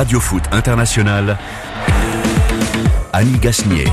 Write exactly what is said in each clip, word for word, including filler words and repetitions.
Radio Foot International, Annie Gasnier.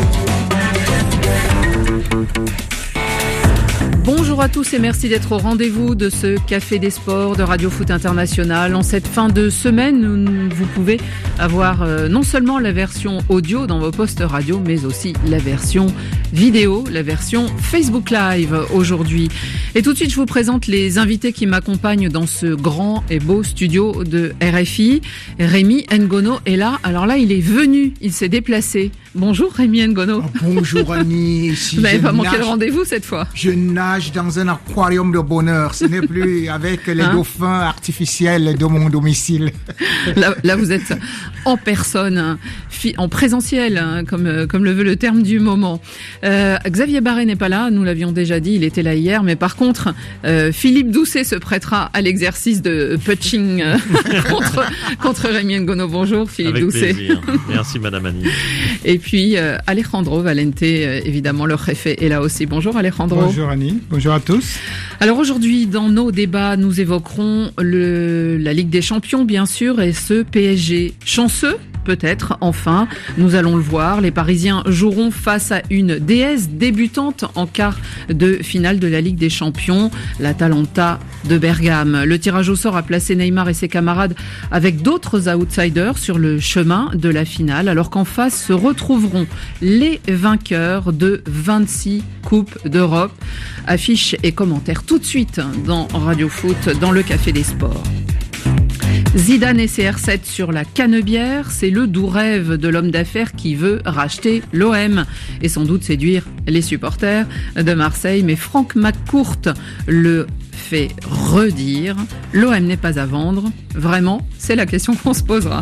Bonjour à tous et merci d'être au rendez-vous de ce Café des Sports de Radio Foot International. En cette fin de semaine, vous pouvez avoir euh, non seulement la version audio dans vos postes radio, mais aussi la version vidéo, la version Facebook Live aujourd'hui. Et tout de suite, je vous présente les invités qui m'accompagnent dans ce grand et beau studio de R F I. Rémi Ngono est là. Alors là, il est venu, il s'est déplacé. Bonjour Rémi Ngono. Oh, bonjour Annie. Si vous n'avez pas manqué nage, le rendez-vous cette fois. Je nage dans un aquarium de bonheur. Ce n'est plus avec les hein? dauphins artificiels de mon domicile. Là, là vous êtes en personne, en présentiel, hein, comme, comme le veut le terme du moment. Euh, Xavier Barret n'est pas là, nous l'avions déjà dit, il était là hier, mais par contre, euh, Philippe Doucet se prêtera à l'exercice de punching euh, contre, contre Rémi Ngono. Bonjour Philippe Avec Doucet. Plaisir. Merci Madame Annie. Et puis euh, Alejandro Valente, euh, évidemment le préfet est là aussi. Bonjour Alejandro. Bonjour Annie, bonjour à tous. Alors aujourd'hui, dans nos débats, nous évoquerons le, la Ligue des Champions, bien sûr, et ce P S G chanceux. Peut-être, enfin, nous allons le voir. Les Parisiens joueront face à une déesse débutante en quart de finale de la Ligue des Champions, l'Atalanta de Bergame. Le tirage au sort a placé Neymar et ses camarades avec d'autres outsiders sur le chemin de la finale, alors qu'en face se retrouveront les vainqueurs de vingt-six Coupes d'Europe. Affiches et commentaires tout de suite dans Radio Foot, dans le Café des Sports. Zidane et C R sept sur la Canebière, c'est le doux rêve de l'homme d'affaires qui veut racheter l'O M et sans doute séduire les supporters de Marseille. Mais Franck McCourt le fait redire, l'O M n'est pas à vendre. Vraiment, c'est la question qu'on se posera.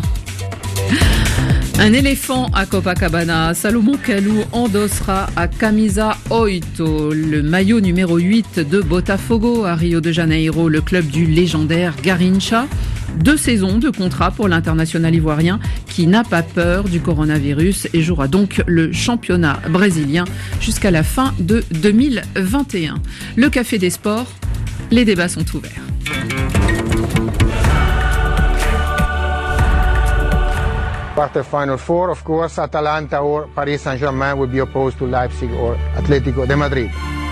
Un éléphant à Copacabana, Salomon Kalou endossera à Camisa Oito le maillot numéro huit de Botafogo à Rio de Janeiro, le club du légendaire Garrincha. Deux saisons de contrat pour l'international ivoirien qui n'a pas peur du coronavirus et jouera donc le championnat brésilien jusqu'à la fin de deux mille vingt et un. Le Café des Sports, les débats sont ouverts. Quarter final four, of course, Atalanta or Paris Saint-Germain will be opposed to Leipzig or Atlético de Madrid.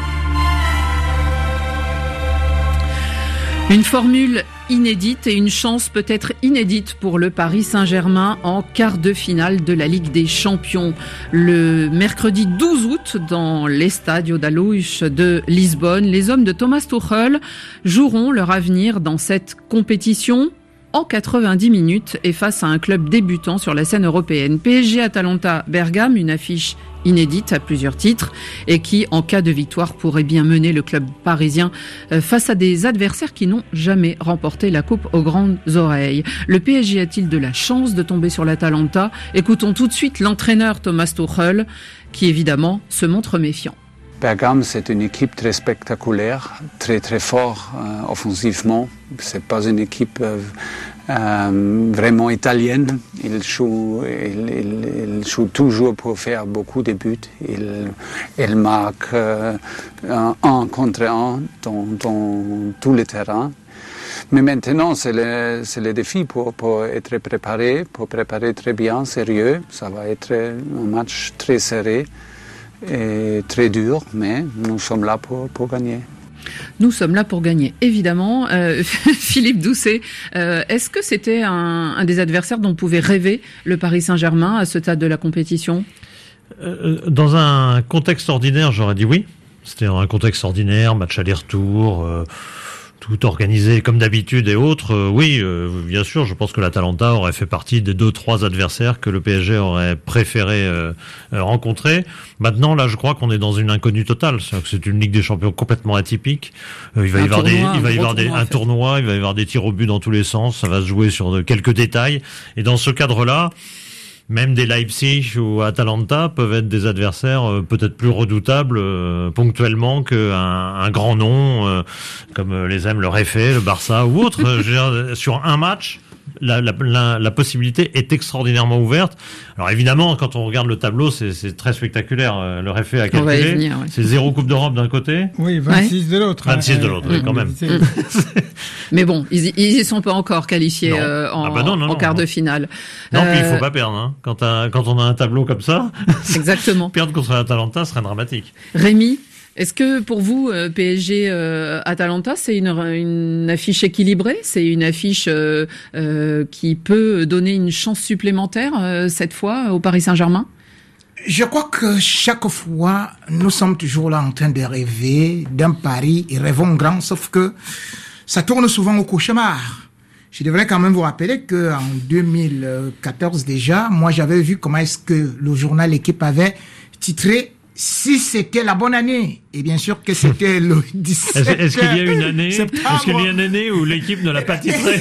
Une formule inédite et une chance peut-être inédite pour le Paris Saint-Germain en quart de finale de la Ligue des Champions. Le mercredi douze août, dans l'Estadio da Luz de Lisbonne, les hommes de Thomas Tuchel joueront leur avenir dans cette compétition en quatre-vingt-dix minutes et face à un club débutant sur la scène européenne. P S G Atalanta Bergame, une affiche inédite à plusieurs titres et qui, en cas de victoire, pourrait bien mener le club parisien face à des adversaires qui n'ont jamais remporté la coupe aux grandes oreilles. Le P S G a-t-il de la chance de tomber sur l'Atalanta ? Écoutons tout de suite l'entraîneur Thomas Tuchel qui évidemment se montre méfiant. Bergame, c'est une équipe très spectaculaire, très très fort euh, offensivement. C'est pas une équipe euh, euh, vraiment italienne. Il joue, il, il, il joue toujours pour faire beaucoup de buts. Il, il marque euh, un, un contre un dans, dans tout le terrain. Mais maintenant, c'est le, c'est le défi pour, pour être préparé, pour préparer très bien, sérieux. Ça va être un match très serré et très dur, mais nous sommes là pour, pour gagner. Nous sommes là pour gagner, évidemment. Euh, Philippe Doucet, euh, est-ce que c'était un, un des adversaires dont pouvait rêver le Paris Saint-Germain à ce stade de la compétition ? euh, Dans un contexte ordinaire, j'aurais dit oui. C'était un contexte ordinaire, match aller-retour, euh, tout organisé comme d'habitude et autres. Euh, oui, euh, bien sûr, je pense que l'Atalanta aurait fait partie des deux, trois adversaires que le P S G aurait préféré euh, rencontrer. Maintenant, là, je crois qu'on est dans une inconnue totale. C'est-à-dire que c'est une Ligue des Champions complètement atypique. Euh, il va y avoir des, il va y avoir des, un tournoi, il va y avoir des tirs au but dans tous les sens. Ça va se jouer sur de, quelques détails. Et dans ce cadre-là, même des Leipzig ou Atalanta peuvent être des adversaires euh, peut-être plus redoutables euh, ponctuellement qu'un un grand nom euh, comme les aiment le Réfé, le Barça ou autre. Je veux dire, sur un match, la, la, la, la possibilité est extraordinairement ouverte. Alors évidemment, quand on regarde le tableau, c'est, c'est très spectaculaire. Le réfé a calculé, venir, ouais. c'est zéro Coupe d'Europe d'un côté. Oui, vingt-six ouais. de l'autre. vingt-six hein, de l'autre, euh, oui, quand même. Mais bon, ils y sont pas encore qualifiés euh, en, ah bah non, non, en quart non. de finale. Non, euh... puis il faut pas perdre. Hein. Quand, quand on a un tableau comme ça, exactement. perdre contre l'Atalanta serait dramatique. Rémi, est-ce que pour vous, euh, P S G euh, Atalanta, c'est une, une affiche équilibrée? C'est une affiche euh, euh, qui peut donner une chance supplémentaire euh, cette fois au Paris Saint-Germain? Je crois que chaque fois, nous sommes toujours là en train de rêver d'un Paris et rêvons grand, sauf que ça tourne souvent au cauchemar. Je devrais quand même vous rappeler que en deux mille quatorze déjà, moi j'avais vu comment est-ce que le journal L'Équipe avait titré si c'était la bonne année. Et bien sûr que c'était le dix-sept Est-ce, est-ce qu'il y a une année, septembre. Est-ce qu'il y a une année où l'équipe ne l'a pas titré?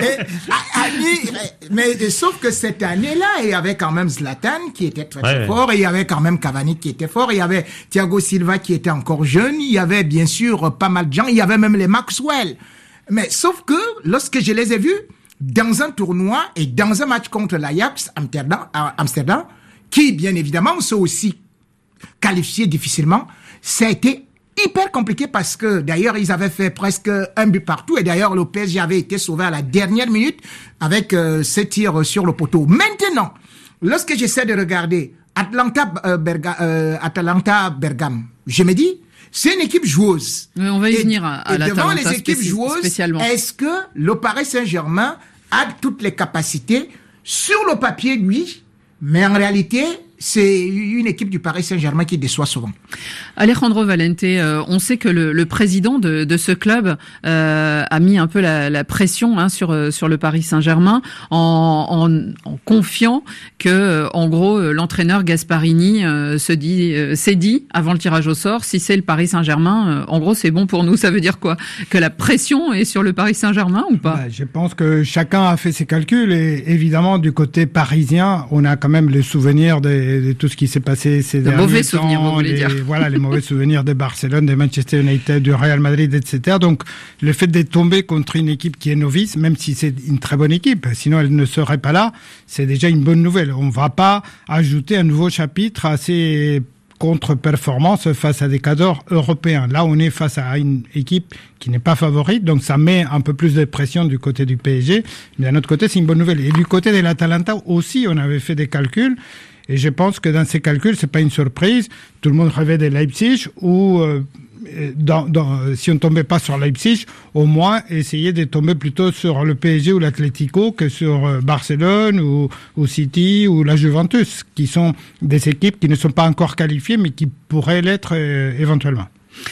mais, mais sauf que cette année-là, il y avait quand même Zlatan qui était très, très ouais, fort, ouais. il y avait quand même Cavani qui était fort, il y avait Thiago Silva qui était encore jeune, il y avait bien sûr pas mal de gens, il y avait même les Maxwell. Mais sauf que lorsque je les ai vus dans un tournoi et dans un match contre l'Ajax Amsterdam, Amsterdam qui bien évidemment sont aussi qualifiés difficilement, ça a été hyper compliqué parce que d'ailleurs ils avaient fait presque un but partout et d'ailleurs le P S G avait été sauvé à la dernière minute avec euh, ces tirs sur le poteau. Maintenant, lorsque j'essaie de regarder Atlanta euh, Berga, euh, Atalanta Bergame, je me dis c'est une équipe joueuse. Mais on va y et, venir à, à et devant les équipes spéci- joueuses, est-ce que le Paris Saint-Germain a toutes les capacités? Sur le papier, oui, mais en réalité, c'est une équipe du Paris Saint-Germain qui déçoit souvent. Alejandro Valente, euh, on sait que le, le président de, de ce club euh, a mis un peu la, la pression hein, sur sur le Paris Saint-Germain en, en, en confiant que, en gros, l'entraîneur Gasparini euh, se dit, euh, s'est dit avant le tirage au sort, si c'est le Paris Saint-Germain, euh, en gros, c'est bon pour nous. Ça veut dire quoi? Que la pression est sur le Paris Saint-Germain ou pas? Bah, je pense que chacun a fait ses calculs et évidemment, du côté parisien, on a quand même le souvenir des de tout ce qui s'est passé ces de derniers mauvais temps, souvenirs, vous voulez les, dire. Voilà, les mauvais souvenirs de Barcelone, de Manchester United, du Real Madrid, et cetera. Donc, le fait de tomber contre une équipe qui est novice, même si c'est une très bonne équipe, sinon elle ne serait pas là, c'est déjà une bonne nouvelle. On ne va pas ajouter un nouveau chapitre à ces contre-performances face à des cadors européens. Là, on est face à une équipe qui n'est pas favorite, donc ça met un peu plus de pression du côté du P S G, mais d'un autre côté, c'est une bonne nouvelle. Et du côté de l'Atalanta aussi, on avait fait des calculs. Et je pense que dans ces calculs, c'est pas une surprise. Tout le monde rêvait de Leipzig ou euh, dans, dans, si on tombait pas sur Leipzig, au moins essayer de tomber plutôt sur le P S G ou l'Atlético que sur euh, Barcelone ou, ou City ou la Juventus, qui sont des équipes qui ne sont pas encore qualifiées, mais qui pourraient l'être euh, éventuellement.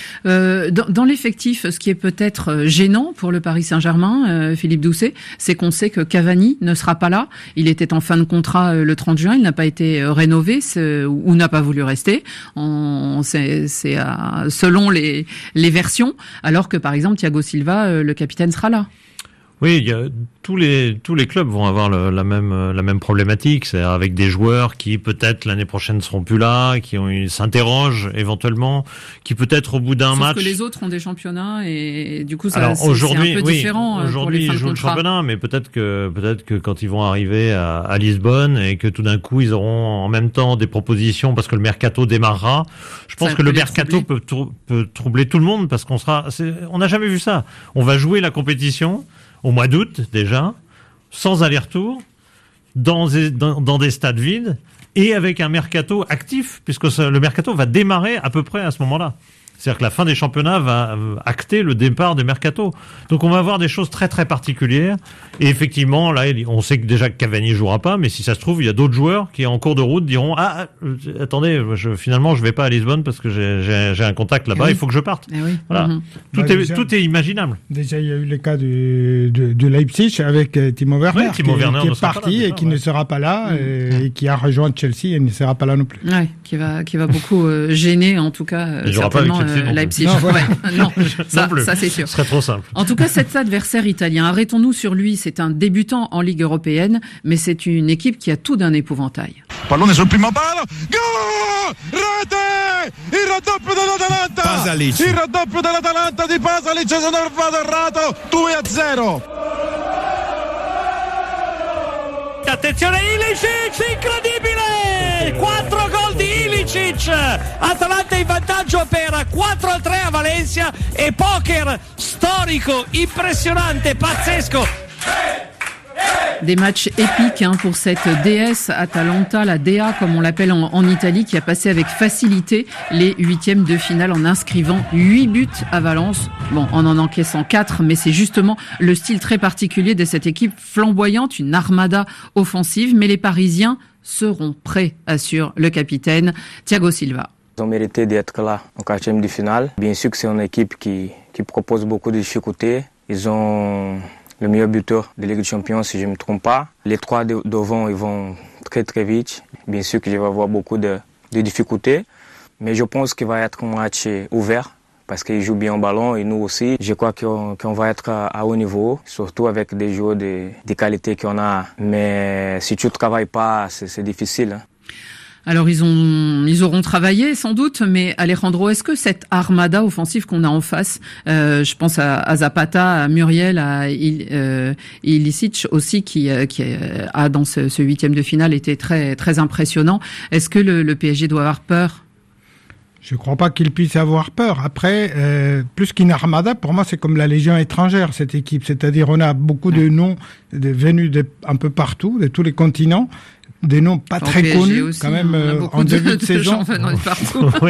Euh, dans, dans l'effectif, ce qui est peut-être gênant pour le Paris Saint-Germain, euh, Philippe Doucet, c'est qu'on sait que Cavani ne sera pas là. Il était en fin de contrat euh, le trente juin, il n'a pas été euh, rénové ou, ou n'a pas voulu rester. On, c'est c'est euh, selon les, les versions, alors que par exemple Thiago Silva, euh, le capitaine, sera là. Oui, il y a, tous les tous les clubs vont avoir le, la même la même problématique, c'est-à-dire avec des joueurs qui peut-être l'année prochaine seront plus là, qui ont ils s'interrogent éventuellement, qui peut-être au bout d'un Sauf match. que les autres ont des championnats et du coup ça Alors, c'est, aujourd'hui, c'est un peu oui, différent. Aujourd'hui, pour les ils jouent le championnat, mais peut-être que peut-être que quand ils vont arriver à, à Lisbonne et que tout d'un coup ils auront en même temps des propositions parce que le mercato démarrera. Je pense ça que le mercato peut, trou- peut troubler tout le monde parce qu'on sera. C'est, on n'a jamais vu ça. On va jouer la compétition au mois d'août déjà, sans aller-retour, dans, dans, dans des stades vides et avec un mercato actif, puisque ça, le mercato va démarrer à peu près à ce moment-là. C'est-à-dire que la fin des championnats va acter le départ des mercato. Donc on va avoir des choses très très particulières. Et effectivement, là, on sait que déjà que Cavani jouera pas, mais si ça se trouve, il y a d'autres joueurs qui, en cours de route, diront « Ah, attendez, je, finalement, je vais pas à Lisbonne parce que j'ai, j'ai, j'ai un contact là-bas, oui. il faut que je parte. Eh » oui. Voilà. Mm-hmm. Tout, bah, est, déjà, tout est imaginable. Déjà, il y a eu le cas du, de, de Leipzig avec Timo Werner, oui, Timo qui, Werner qui est parti là, et qui ouais. ne sera pas là, mm-hmm. et, et qui a rejoint Chelsea et ne sera pas là non plus. Ouais, qui va, qui va beaucoup euh, gêner, en tout cas, il certainement. Euh, Leipzig. Non, voilà. ouais, non, ça, non ça c'est sûr. Ce serait trop simple. En tout cas, cet adversaire italien, arrêtons-nous sur lui. C'est un débutant en Ligue européenne, mais c'est une équipe qui a tout d'un épouvantail. Pallone sul primo palo, gol! Rete! Il raddoppio dell'Atalanta! Pasalic. Il raddoppio dell'Atalanta di Pasalic, sono errato, due a zero. forte, attenzione Ilicic, incredibile! quattro gol di Ilicic, Atalanta in vantaggio per quattro a tre a Valencia e poker storico, impressionnante, pazzesco. Des matchs épiques hein, pour cette déesse Atalanta, la Dea comme on l'appelle en, en Italie, qui a passé avec facilité les huitièmes de finale en inscrivant huit buts à Valence. Bon, en en encaissant quatre, mais c'est justement le style très particulier de cette équipe flamboyante, une armada offensive. Mais les Parisiens seront prêts, assure le capitaine Thiago Silva. Ils ont mérité d'être là en quatrième de finale. Bien sûr que c'est une équipe qui, qui propose beaucoup de difficultés. Ils ont le meilleur buteur de Ligue des Champions, si je ne me trompe pas. Les trois de, devant, ils vont très très vite. Bien sûr que je vais avoir beaucoup de, de difficultés, mais je pense qu'il va être un match ouvert parce qu'ils jouent bien au ballon et nous aussi. Je crois qu'on, qu'on va être à, à haut niveau, surtout avec des joueurs de, de qualité qu'on a. Mais si tu ne travailles pas, c'est, c'est difficile. Hein. Alors ils ont, ils auront travaillé sans doute, mais Alejandro, est-ce que cette armada offensive qu'on a en face, euh, je pense à, à Zapata, à Muriel, à Il, euh, Ilicic aussi, qui, qui a dans ce, ce huitième de finale été très, très impressionnant. Est-ce que le, le P S G doit avoir peur? Je ne crois pas qu'il puisse avoir peur. Après, euh, plus qu'une armada, pour moi, c'est comme la Légion étrangère, cette équipe. C'est-à-dire, on a beaucoup de noms de, venus de, un peu partout, de tous les continents. Des noms pas enfin, très connus aussi, quand même euh, en début de, de saison. Oui.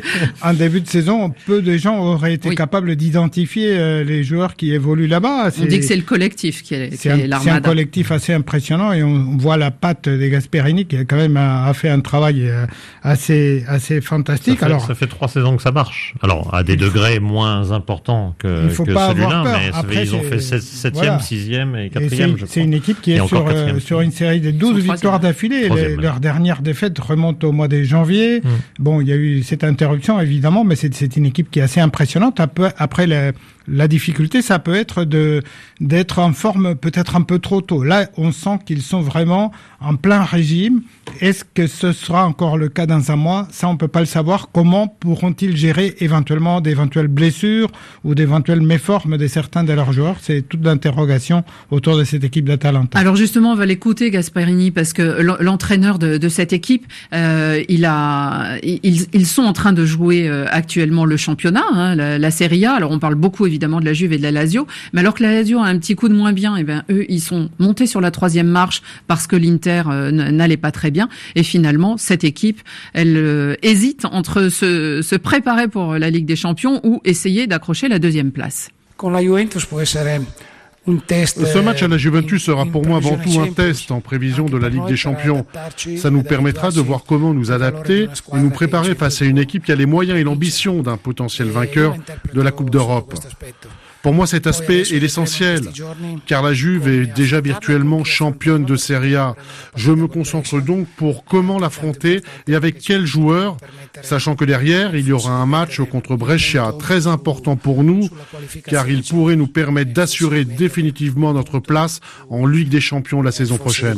En début de saison, peu de gens auraient été oui. capables d'identifier euh, les joueurs qui évoluent là-bas. C'est, on dit que c'est le collectif qui est, qui c'est est un, l'armada. C'est un collectif assez impressionnant et on voit la patte des Gasperini qui quand même a, a fait un travail assez assez fantastique. Ça fait, Alors ça fait trois saisons que ça marche. Alors à des degrés moins importants que, que celui-là, mais Après, ils ont fait septième, voilà. sixième et quatrième. Et c'est, je crois. C'est une équipe qui est sur euh, sur une série de douze victoires d'affilée. Les, leur dernière défaite remonte au mois de janvier. Mmh. Bon, il y a eu cette interruption évidemment, mais c'est, c'est une équipe qui est assez impressionnante. Après, la, la difficulté, ça peut être de d'être en forme peut-être un peu trop tôt. Là, on sent qu'ils sont vraiment en plein régime. Est-ce que ce sera encore le cas dans un mois? Ça, on peut pas le savoir. Comment pourront-ils gérer éventuellement d'éventuelles blessures ou d'éventuelles méformes de certains de leurs joueurs? C'est toute l'interrogation autour de cette équipe d'Atalanta. Alors justement, on va l'écouter, Gasperini, parce que l'entraîneur de, de cette équipe, euh, il a, ils, ils sont en train de jouer euh, actuellement le championnat, hein, la, la Serie A. Alors on parle beaucoup évidemment de la Juve et de la Lazio, mais alors que la Lazio a un petit coup de moins bien, et ben eux, ils sont montés sur la troisième marche parce que l'Inter euh, n'allait pas très bien. Et finalement, cette équipe, elle euh, hésite entre se, se préparer pour la Ligue des Champions ou essayer d'accrocher la deuxième place. Con la Juventus può essere un test. Ce match à la Juventus sera pour moi avant tout un test en prévision de la Ligue des Champions. Ça nous permettra de voir comment nous adapter et nous préparer face à une équipe qui a les moyens et l'ambition d'un potentiel vainqueur de la Coupe d'Europe. Pour moi, cet aspect est l'essentiel, car la Juve est déjà virtuellement championne de Serie A. Je me concentre donc pour comment l'affronter et avec quels joueurs, sachant que derrière, il y aura un match contre Brescia très important pour nous, car il pourrait nous permettre d'assurer définitivement notre place en Ligue des Champions la saison prochaine.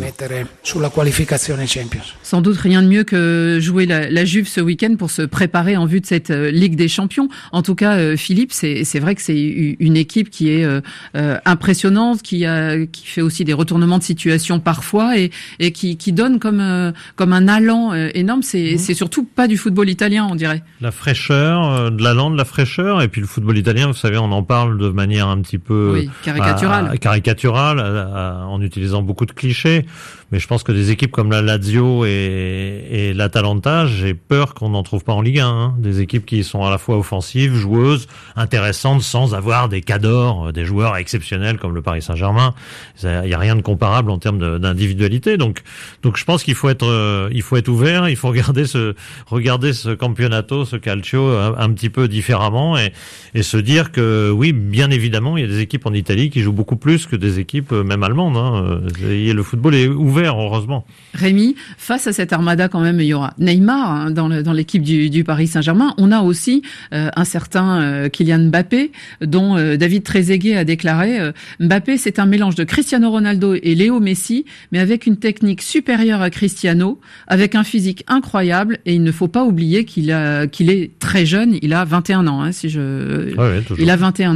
Sans doute rien de mieux que jouer la, la Juve ce week-end pour se préparer en vue de cette euh, Ligue des Champions. En tout cas, euh, Philippe, c'est, c'est vrai que c'est une équipe qui est euh, euh, impressionnante, qui a, qui fait aussi des retournements de situation parfois et, et qui, qui donne comme euh, comme un allant euh, énorme. C'est, mmh. c'est surtout pas du football italien, on dirait. La fraîcheur, euh, de l'allant, de la fraîcheur, et puis le football italien, vous savez, on en parle de manière un petit peu oui, caricaturale, à, caricaturale, à, à, en utilisant beaucoup de clichés. Mais je pense que des équipes comme la Lazio et, et l'Atalanta, j'ai peur qu'on n'en trouve pas en Ligue un. Hein. Des équipes qui sont à la fois offensives, joueuses, intéressantes, sans avoir des cadors, des joueurs exceptionnels comme le Paris Saint-Germain. Il n'y a rien de comparable en termes de, d'individualité. Donc, donc je pense qu'il faut être, euh, il faut être ouvert. Il faut regarder ce, regarder ce campionato, ce calcio un, un petit peu différemment et, et se dire que oui, bien évidemment, il y a des équipes en Italie qui jouent beaucoup plus que des équipes même allemandes. Hein. Et le football est ouvert, heureusement. Rémi, face à cette armada, quand même, il y aura Neymar hein, dans, le, dans l'équipe du, du Paris Saint-Germain. On a aussi euh, un certain euh, Kylian Mbappé, dont euh, David Trezeguet a déclaré euh, Mbappé, c'est un mélange de Cristiano Ronaldo et Léo Messi, mais avec une technique supérieure à Cristiano, avec un physique incroyable. Et il ne faut pas oublier qu'il a, qu'il est très jeune. Il a vingt et un ans, hein, si je, ouais, ouais, il a vingt et un ans.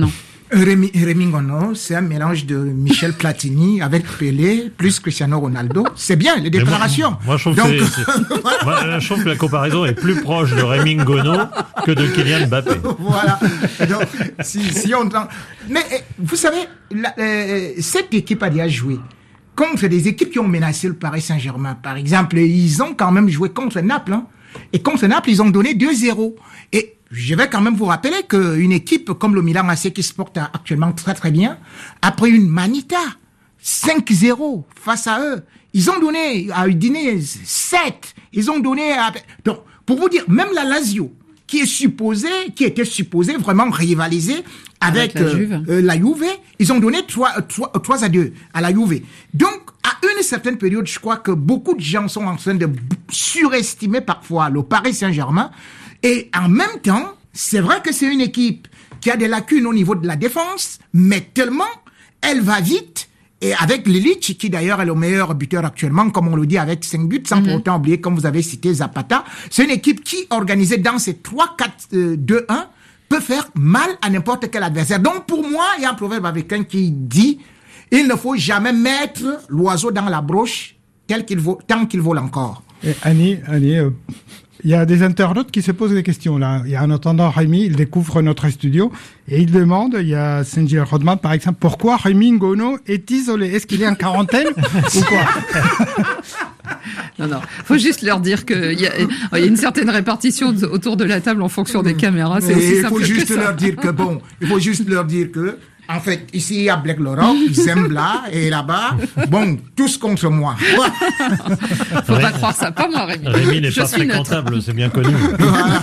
Rémi, Rémi Ngono, c'est un mélange de Michel Platini avec Pelé plus Cristiano Ronaldo. C'est bien, les déclarations. Moi, moi, je trouve Donc, que c'est, c'est... moi, je trouve que la comparaison est plus proche de Rémi Ngono que de Kylian Mbappé. Voilà. Donc, si, si on... Mais vous savez, la, euh, cette équipe a déjà joué contre des équipes qui ont menacé le Paris Saint-Germain. Par exemple, ils ont quand même joué contre Naples. Hein. Et contre Naples, ils ont donné deux zéro. Et je vais quand même vous rappeler qu'une équipe comme le Milan A C qui se porte actuellement très très bien, après une manita, cinq zéro face à eux, ils ont donné à Udinese sept. Ils ont donné à... Donc, pour vous dire, même la Lazio, qui est supposée, qui était supposée vraiment rivaliser avec, avec la, euh, Juve. Euh, la Juve, ils ont donné trois à deux à la Juve. Donc, à une certaine période, je crois que beaucoup de gens sont en train de surestimer parfois le Paris Saint-Germain. Et en même temps, c'est vrai que c'est une équipe qui a des lacunes au niveau de la défense, mais tellement elle va vite. Et avec Lilic, qui d'ailleurs est le meilleur buteur actuellement, comme on le dit, avec cinq buts, sans mm-hmm. pour autant oublier, comme vous avez cité, Zapata. C'est une équipe qui, organisée dans ces trois quatre deux un, peut faire mal à n'importe quel adversaire. Donc pour moi, il y a un proverbe américain qui dit « Il ne faut jamais mettre l'oiseau dans la broche tel qu'il vaut, tant qu'il vole encore. » Et Annie, Annie euh, il y a des internautes qui se posent des questions là. Il y a en attendant Rémi, il découvre notre studio et il demande, il y a Saint-Gilles Rodman par exemple, pourquoi Rémi Ngono est isolé? Est-ce qu'il est en quarantaine ou quoi? Non, non. Faut juste leur dire qu'il y, y a une certaine répartition de, autour de la table en fonction des caméras. C'est aussi il simple faut juste que ça. leur dire que bon, il faut juste leur dire que en fait, ici, il y a Black Laurent, Zembla, et là-bas, bon, tous contre moi. Faut pas croire ça, pas moi, Rémi. Rémi n'est pas fréquentable, c'est bien connu. Voilà.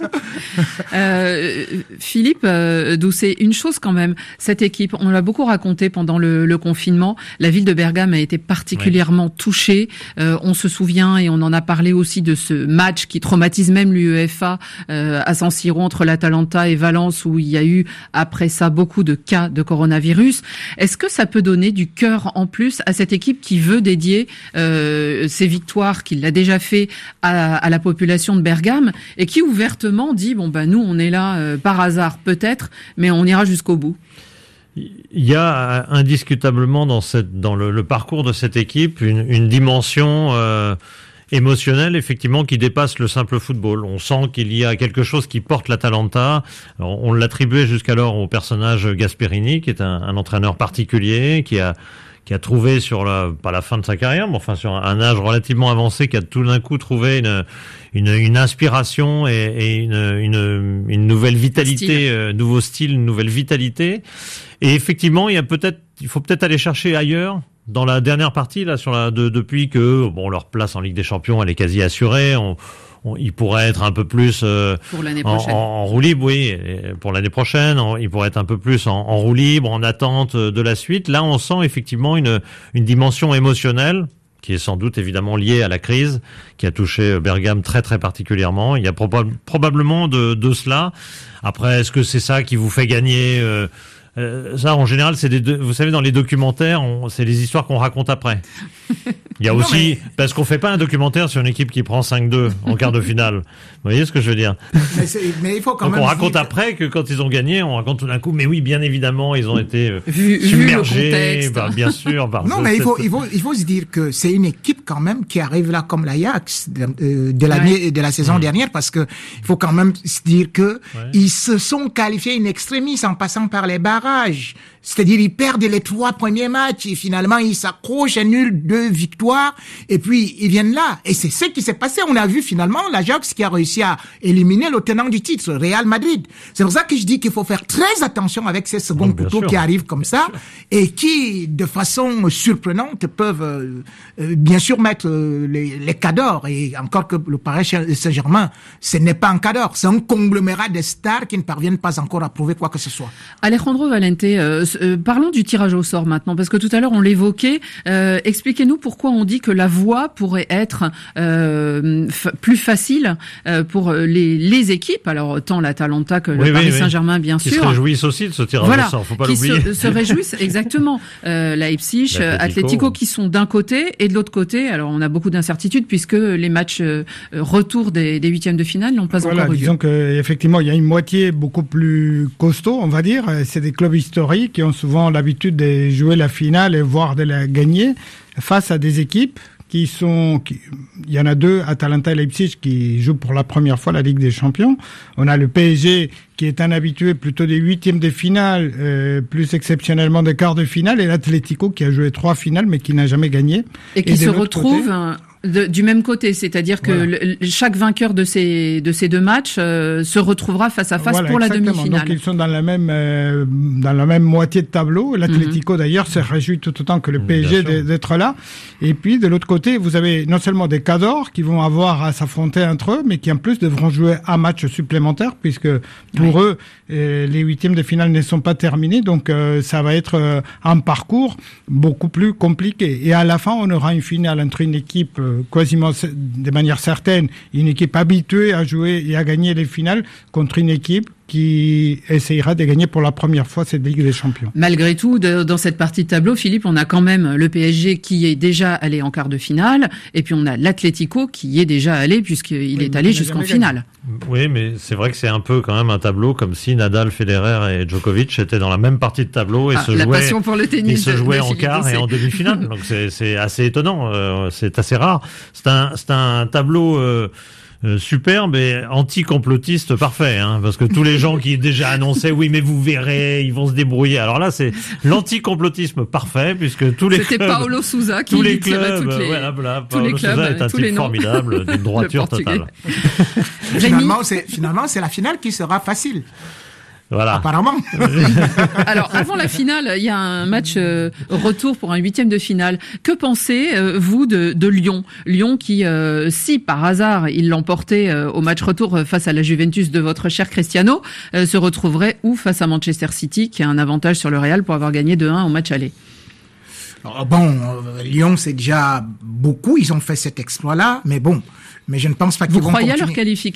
euh, Philippe euh, Doucet, une chose quand même, cette équipe, on l'a beaucoup raconté pendant le, le confinement, la ville de Bergame a été particulièrement oui. touchée. Euh, on se souvient, et on en a parlé aussi, de ce match qui traumatise même l'UEFA euh, à San Siro entre l'Atalanta et Valence, où il y a eu, après ça, beaucoup de cas de coronavirus. Est-ce que ça peut donner du cœur en plus à cette équipe qui veut dédier euh, ses victoires, qu'il l'a déjà fait à, à la population de Bergame, et qui ouvertement dit bon ben nous on est là euh, par hasard peut-être, mais on ira jusqu'au bout? Il y a indiscutablement dans cette dans le, le parcours de cette équipe une, une dimension euh, émotionnel, effectivement, qui dépasse le simple football. On sent qu'il y a quelque chose qui porte l'Atalanta. Alors, on l'attribuait jusqu'alors au personnage Gasperini, qui est un, un entraîneur particulier, qui a qui a trouvé sur la, pas la fin de sa carrière, mais enfin sur un âge relativement avancé, qui a tout d'un coup trouvé une une, une inspiration et, et une, une une nouvelle vitalité, euh, nouveau style, une nouvelle vitalité. Et effectivement, il y a peut-être, il faut peut-être aller chercher ailleurs. Dans la dernière partie, là, sur la, de, depuis que, bon, leur place en Ligue des Champions, elle est quasi assurée, on, on, ils pourraient être un peu plus, euh, pour l'année en, prochaine. En, en roue libre, oui, pour l'année prochaine, on, ils pourraient être un peu plus en, en roue libre, en attente de la suite. Là, on sent effectivement une, une dimension émotionnelle, qui est sans doute évidemment liée à la crise, qui a touché Bergame très très particulièrement. Il y a proba- probablement de, de cela. Après, est-ce que c'est ça qui vous fait gagner, euh, Euh, ça, en général, c'est des deux, vous savez, dans les documentaires, on, c'est les histoires qu'on raconte après. Il y a non, aussi, mais... parce qu'on fait pas un documentaire sur une équipe qui prend cinq deux en quart de finale. Vous voyez ce que je veux dire? Mais, mais il faut quand Donc même on raconte dire... après que quand ils ont gagné, on raconte tout d'un coup, mais oui, bien évidemment, ils ont été euh, vu, submergés, vu bah, bien sûr. Par non, mais il faut, il faut, il faut se dire que c'est une équipe quand même qui arrive là comme l'Ajax de, euh, de l'année, ouais. de la saison mmh. dernière, parce que il faut quand même se dire que ouais. ils se sont qualifiés in extremis en passant par les barrages. C'est-à-dire, ils perdent les trois premiers matchs et finalement, ils s'accrochent à nul, deux victoires et puis ils viennent là. Et c'est ce qui s'est passé. On a vu finalement l'Ajax qui a réussi à éliminer le tenant du titre, Real Madrid. C'est pour ça que je dis qu'il faut faire très attention avec ces seconds oh, couteaux sûr. qui arrivent comme ça et qui, de façon surprenante, peuvent euh, euh, bien sûr mettre euh, les, les cadors. Et encore que le Paris Saint-Germain, ce n'est pas un cador, c'est un conglomérat de stars qui ne parviennent pas encore à prouver quoi que ce soit. Alejandro Valente, euh, Euh, parlons du tirage au sort maintenant, parce que tout à l'heure on l'évoquait. Euh, expliquez-nous pourquoi on dit que la voie pourrait être euh, f- plus facile euh, pour les, les équipes. Alors tant l'Atalanta que le oui, Paris oui, Saint-Germain, bien qui sûr. Qui se réjouissent aussi de ce tirage voilà, au sort, faut pas qui l'oublier. Se, se réjouissent exactement. Euh, Leipzig, Atlético qui sont d'un côté et de l'autre côté. Alors on a beaucoup d'incertitudes puisque les matchs euh, retour des, des huitièmes de finale n'ont pas voilà, encore eu lieu. Disons que effectivement il y a une moitié beaucoup plus costaud, on va dire. C'est des clubs historiques qui ont souvent l'habitude de jouer la finale et voire de la gagner face à des équipes qui sont, qui, il y en a deux, Atalanta et Leipzig, qui jouent pour la première fois la Ligue des Champions. On a le P S G, qui est un habitué plutôt des huitièmes de finale, euh, plus exceptionnellement des quarts de finale, et l'Atlético, qui a joué trois finales, mais qui n'a jamais gagné. Et qui et se retrouve côté, de, du même côté, c'est-à-dire que voilà. le, chaque vainqueur de ces de ces deux matchs euh, se retrouvera face à face voilà, pour exactement. la demi-finale. Donc ils sont dans la même euh, dans la même moitié de tableau. L'Atlético mm-hmm. d'ailleurs se réjouit tout autant que le P S G d'être là. Et puis de l'autre côté, vous avez non seulement des cadors qui vont avoir à s'affronter entre eux, mais qui en plus devront jouer un match supplémentaire, puisque pour oui. eux euh, les huitièmes de finale ne sont pas terminés. Donc euh, ça va être euh, un parcours beaucoup plus compliqué. Et à la fin, on aura une finale entre une équipe euh, quasiment de manière certaine, une équipe habituée à jouer et à gagner les finales contre une équipe qui essayera de gagner pour la première fois cette Ligue des Champions. Malgré tout, de, dans cette partie de tableau, Philippe, on a quand même le P S G qui est déjà allé en quart de finale, et puis on a l'Atlético qui y est déjà allé puisqu'il oui, est allé jusqu'en finale. Oui, mais c'est vrai que c'est un peu quand même un tableau comme si Nadal, Federer et Djokovic étaient dans la même partie de tableau et ah, se la jouaient, passion pour le tennis ils se jouaient de, de en quart et en demi-finale. Donc c'est, c'est assez étonnant, euh, c'est assez rare. C'est un, c'est un tableau. Euh, Euh, superbe et anti-complotiste parfait, hein, parce que tous les gens qui déjà annonçaient oui mais vous verrez ils vont se débrouiller. Alors là c'est l'anti-complotisme parfait puisque tous les C'était clubs, Paolo Sousa qui tous les clubs, toutes les, voilà, voilà, tous les clubs, Sousa est un tous type les formidable d'une droiture totale. Finalement c'est finalement c'est la finale qui sera facile. Voilà. Apparemment. Alors, avant la finale, il y a un match euh, retour pour un huitième de finale. Que pensez, euh, vous, de, de Lyon Lyon qui, euh, si par hasard, il l'emportait euh, au match retour face à la Juventus de votre cher Cristiano, euh, se retrouverait où face à Manchester City, qui a un avantage sur le Real pour avoir gagné deux un au match aller. Alors, bon, euh, Lyon, c'est déjà beaucoup. Ils ont fait cet exploit-là, mais bon. Mais je ne pense pas qu'ils vont continuer. Vous croyez à leur qualification ?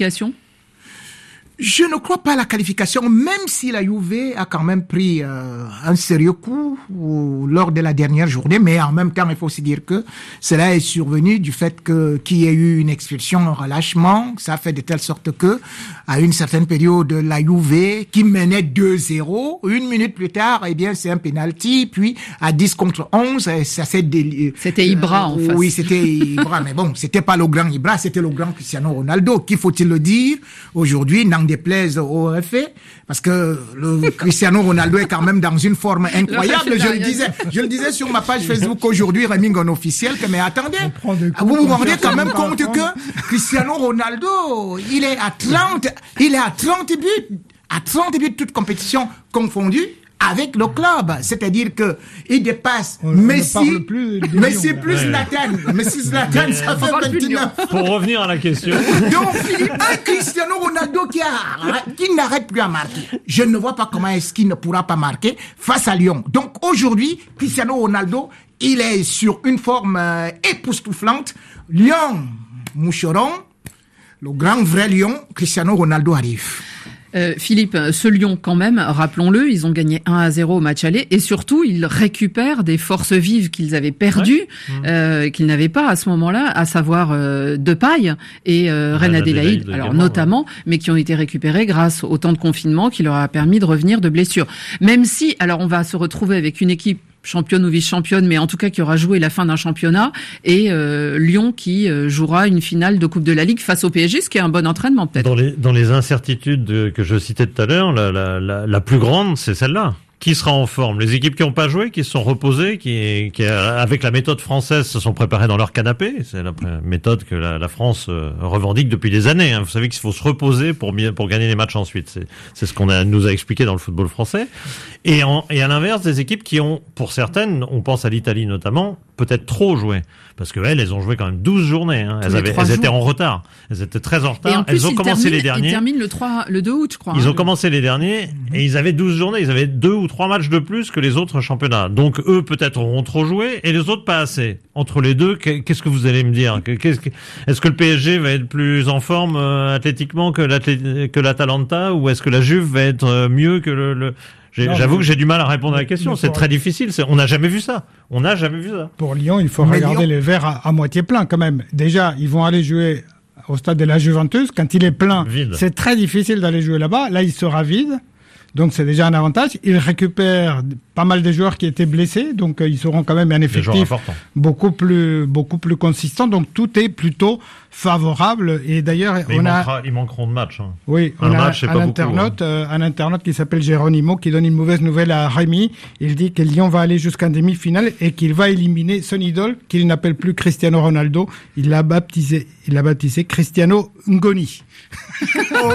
Je ne crois pas à la qualification, même si la Juve a quand même pris euh, un sérieux coup ou, lors de la dernière journée, mais en même temps, il faut aussi dire que cela est survenu du fait que qu'il y ait eu une expulsion, un relâchement. Ça a fait de telle sorte que, à une certaine période, la Juve, qui menait deux zéro, une minute plus tard, eh bien, c'est un penalty, puis à dix contre onze, ça s'est délié. C'était Ibra, euh, en fait. Oui, c'était Ibra, mais bon, c'était pas le grand Ibra, c'était le grand Cristiano Ronaldo, qui, faut-il le dire, aujourd'hui, n'en déplaise au F A, parce que le Cristiano Ronaldo est quand même dans une forme incroyable. Je le disais, je le disais sur ma page Facebook aujourd'hui, Remington officiel, que mais attendez, vous vous rendez quand même compte que Cristiano Ronaldo, il est à trente, il est à trente buts, à trente buts toutes compétitions confondues, avec le club, c'est-à-dire que il dépasse on, Messi, on plus Messi plus ouais. Zlatan, Messi Zlatan, ça fait vingt-neuf. Pour revenir à la question. Donc, un Cristiano Ronaldo qui a, qui n'arrête plus à marquer. Je ne vois pas comment est-ce qu'il ne pourra pas marquer face à Lyon. Donc, aujourd'hui, Cristiano Ronaldo, il est sur une forme euh, époustouflante. Lyon, moucheron, le grand vrai Lyon, Cristiano Ronaldo arrive. Euh, Philippe, ce Lyon quand même, rappelons-le, ils ont gagné un à zéro au match aller et surtout ils récupèrent des forces vives qu'ils avaient perdues, ouais. euh, qu'ils n'avaient pas à ce moment-là, à savoir euh, Depay et euh, Reine Adélaïde, alors notamment, ouais. mais qui ont été récupérés grâce au temps de confinement qui leur a permis de revenir de blessures. Même si, alors on va se retrouver avec une équipe championne ou vice-championne, mais en tout cas qui aura joué la fin d'un championnat, et euh, Lyon qui euh, jouera une finale de Coupe de la Ligue face au P S G, ce qui est un bon entraînement peut-être. Dans les, dans les incertitudes de, que je citais tout à l'heure, la, la, la, la plus grande, c'est celle-là. Qui sera en forme? Les équipes qui n'ont pas joué, qui se sont reposées, qui, qui, avec la méthode française, se sont préparées dans leur canapé. C'est la méthode que la, la France revendique depuis des années. Hein. Vous savez qu'il faut se reposer pour bien, pour gagner les matchs ensuite. C'est, c'est ce qu'on a, nous a expliqué dans le football français. Et, en, et à l'inverse, des équipes qui ont, pour certaines, on pense à l'Italie notamment, peut-être trop joué. Parce que elles, elles ont joué quand même douze journées. Hein. Elles, avaient, elles étaient en retard. Elles étaient très en retard. Et en plus, elles ont commencé terminent, les derniers. Ils terminent le trois, le deux août, je crois. Ils hein, ont le... commencé les derniers et ils avaient douze journées. Ils avaient deux ou trois matchs de plus que les autres championnats. Donc eux, peut-être, auront trop joué et les autres pas assez. Entre les deux, qu'est-ce que vous allez me dire? Qu'est-ce que... Est-ce que le P S G va être plus en forme euh, athlétiquement que, que l'Atalanta, ou est-ce que la Juve va être euh, mieux que le... le... J'ai, non, j'avoue que j'ai du mal à répondre à la question. C'est très difficile. C'est, on n'a jamais vu ça. On n'a jamais vu ça. Pour Lyon, il faut mais regarder Lyon... les verres à, à moitié plein quand même. Déjà, ils vont aller jouer au stade de la Juventus. Quand il est plein, vide. C'est très difficile d'aller jouer là-bas. Là, il sera vide. Donc c'est déjà un avantage. Ils récupèrent pas mal de joueurs qui étaient blessés, donc euh, ils seront quand même un effectif beaucoup plus beaucoup plus consistant. Donc tout est plutôt favorable. Et d'ailleurs, Mais on il a manquera, ils manqueront de matchs. Hein. oui, un on a match, c'est un pas internaute, beaucoup, hein. euh, un internaute qui s'appelle Geronimo qui donne une mauvaise nouvelle à Rémi. Il dit que Lyon va aller jusqu'en demi-finale et qu'il va éliminer son idole, qu'il n'appelle plus Cristiano Ronaldo. Il l'a baptisé, il l'a baptisé Cristiano Ngoni. Oh,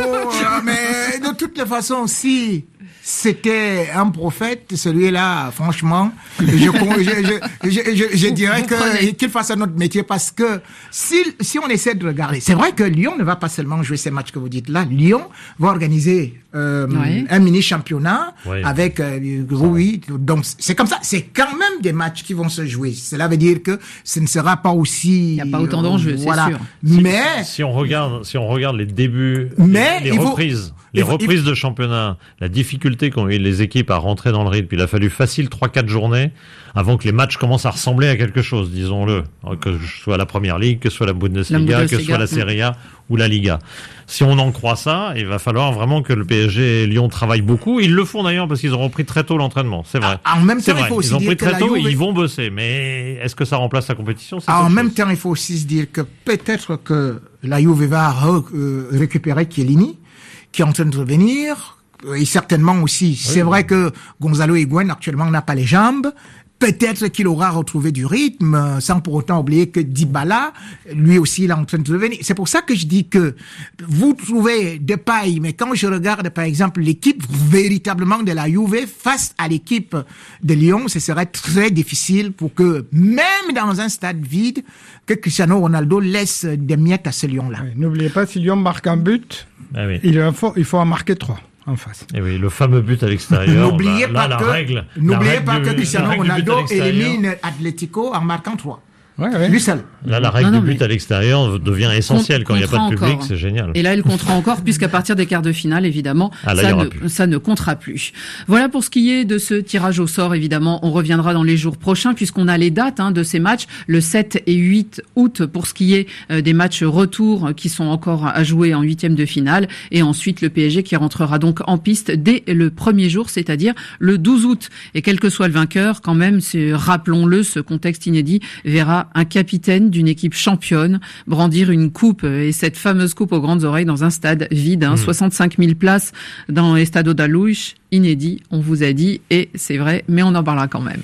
mais de toutes les façons, si c'était un prophète, celui-là, franchement, je, je, je, je, je, je dirais que, qu'il fasse un autre métier parce que si, si on essaie de regarder, c'est vrai que Lyon ne va pas seulement jouer ces matchs que vous dites là, Lyon va organiser euh, oui. un mini-championnat oui. avec, euh, oui, donc c'est comme ça, c'est quand même des matchs qui vont se jouer. Cela veut dire que ce ne sera pas aussi... Il n'y a pas autant d'enjeux, euh, voilà. c'est sûr. Mais... Si, si on regarde, si on regarde les débuts, mais les, les reprises, faut, les faut, reprises faut, de championnat, la difficulté qu'ont eu les équipes à rentrer dans le rythme, il a fallu facile trois quatre journées avant que les matchs commencent à ressembler à quelque chose, disons-le. Que ce soit la Première Ligue, que ce soit la Bundesliga, la Bundesliga que ce soit la Serie A ou la Liga. Si on en croit ça, il va falloir vraiment que le P S G et Lyon travaillent beaucoup. Ils le font d'ailleurs parce qu'ils ont repris très tôt l'entraînement, c'est vrai. Ah, en même temps, vrai. il faut aussi ils ont dire pris que très tôt Juve... et ils vont bosser. Mais est-ce que ça remplace la compétition? C'est ah, En même chose. temps, il faut aussi se dire que peut-être que la Juve va re- euh, récupérer Chiellini, qui est en train de revenir. Et certainement aussi, oui, c'est oui. vrai que Gonzalo Higuaín actuellement n'a pas les jambes. Peut-être qu'il aura retrouvé du rythme, sans pour autant oublier que Dybala, lui aussi, il est en train de revenir. C'est pour ça que je dis que vous trouvez des pailles, mais quand je regarde, par exemple, l'équipe véritablement de la Juve face à l'équipe de Lyon, ce serait très difficile pour que, même dans un stade vide, que Cristiano Ronaldo laisse des miettes à ce Lyon-là. Oui, n'oubliez pas, si Lyon marque un but, ah oui. il, faut, il faut en marquer trois. En face. Et oui, le fameux but à l'extérieur. N'oubliez bah, pas, là, que, la règle, n'oubliez la pas règle que du, Cristiano Ronaldo élimine Atlético en marquant trois. Ouais, ouais. Lui seul. Là, la règle non, non, du but à l'extérieur devient essentielle quand il n'y a pas de public, encore. C'est génial. Et là, elle comptera encore, puisqu'à partir des quarts de finale, évidemment, ah, là, ça, ne, ça ne comptera plus. Voilà pour ce qui est de ce tirage au sort, évidemment. On reviendra dans les jours prochains, puisqu'on a les dates hein, de ces matchs, le sept et huit août, pour ce qui est euh, des matchs retour qui sont encore à jouer en huitième de finale, et ensuite le P S G qui rentrera donc en piste dès le premier jour, c'est-à-dire le douze août. Et quel que soit le vainqueur, quand même, c'est, rappelons-le, ce contexte inédit verra un capitaine d'une équipe championne brandir une coupe, et cette fameuse coupe aux grandes oreilles dans un stade vide, hein, mmh. soixante-cinq mille places dans l'Estadio da Luz, inédit, on vous a dit, et c'est vrai, mais on en parlera quand même.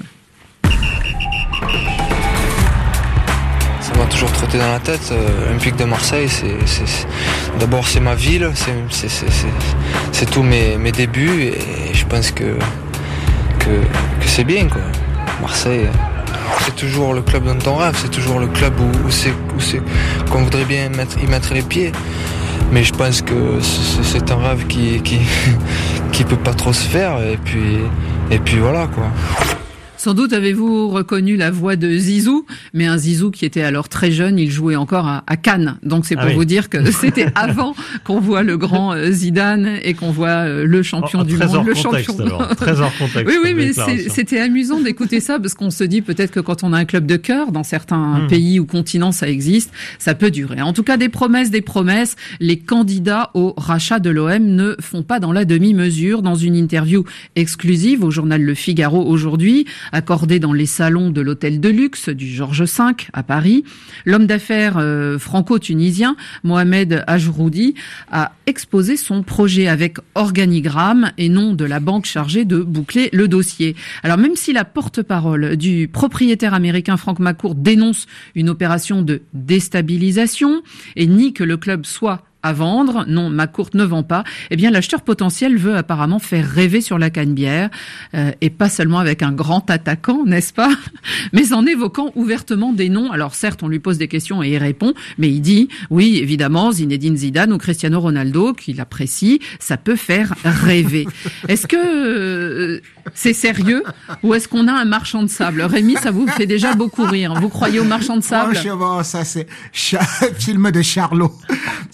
Ça m'a toujours trotté dans la tête, euh, l'Olympique de Marseille, c'est, c'est, c'est, d'abord c'est ma ville, c'est, c'est, c'est, c'est, c'est tous mes, mes débuts, et je pense que, que, que c'est bien, quoi. Marseille... C'est toujours le club dont on rêve, c'est toujours le club où, où, c'est, où c'est, qu'on voudrait bien mettre, y mettre les pieds. Mais je pense que c'est, c'est un rêve qui, qui, qui peut pas trop se faire, et puis, et puis voilà, quoi. Sans doute avez-vous reconnu la voix de Zizou, mais un Zizou qui était alors très jeune, il jouait encore à, à Cannes. Donc c'est pour ah oui. vous dire que c'était avant qu'on voit le grand Zidane et qu'on voit le champion oh, du monde, le contexte, champion. Alors. Très hors contexte. Oui, oui, mais c'est, c'était amusant d'écouter ça parce qu'on se dit peut-être que quand on a un club de cœur, dans certains hmm. pays ou continents ça existe, ça peut durer. En tout cas, des promesses, des promesses. Les candidats au rachat de l'O M ne font pas dans la demi-mesure. Dans une interview exclusive au journal Le Figaro aujourd'hui, accordé dans les salons de l'hôtel de luxe du Georges cinq à Paris, l'homme d'affaires euh, franco-tunisien Mohamed Ajroudi a exposé son projet avec organigramme et nom de la banque chargée de boucler le dossier. Alors même si la porte-parole du propriétaire américain Frank McCourt dénonce une opération de déstabilisation et nie que le club soit à vendre, non, McCourt ne vend pas, eh bien l'acheteur potentiel veut apparemment faire rêver sur la Canebière, euh, et pas seulement avec un grand attaquant, n'est-ce pas, mais en évoquant ouvertement des noms. Alors certes, on lui pose des questions et il répond, mais il dit, oui, évidemment, Zinedine Zidane ou Cristiano Ronaldo, qu'il apprécie, ça peut faire rêver. Est-ce que euh, c'est sérieux ou est-ce qu'on a un marchand de sable? Rémi, ça vous fait déjà beaucoup rire. Vous croyez au marchand de sable? Franchement, ça c'est film de Charlot. Ça, vous, vous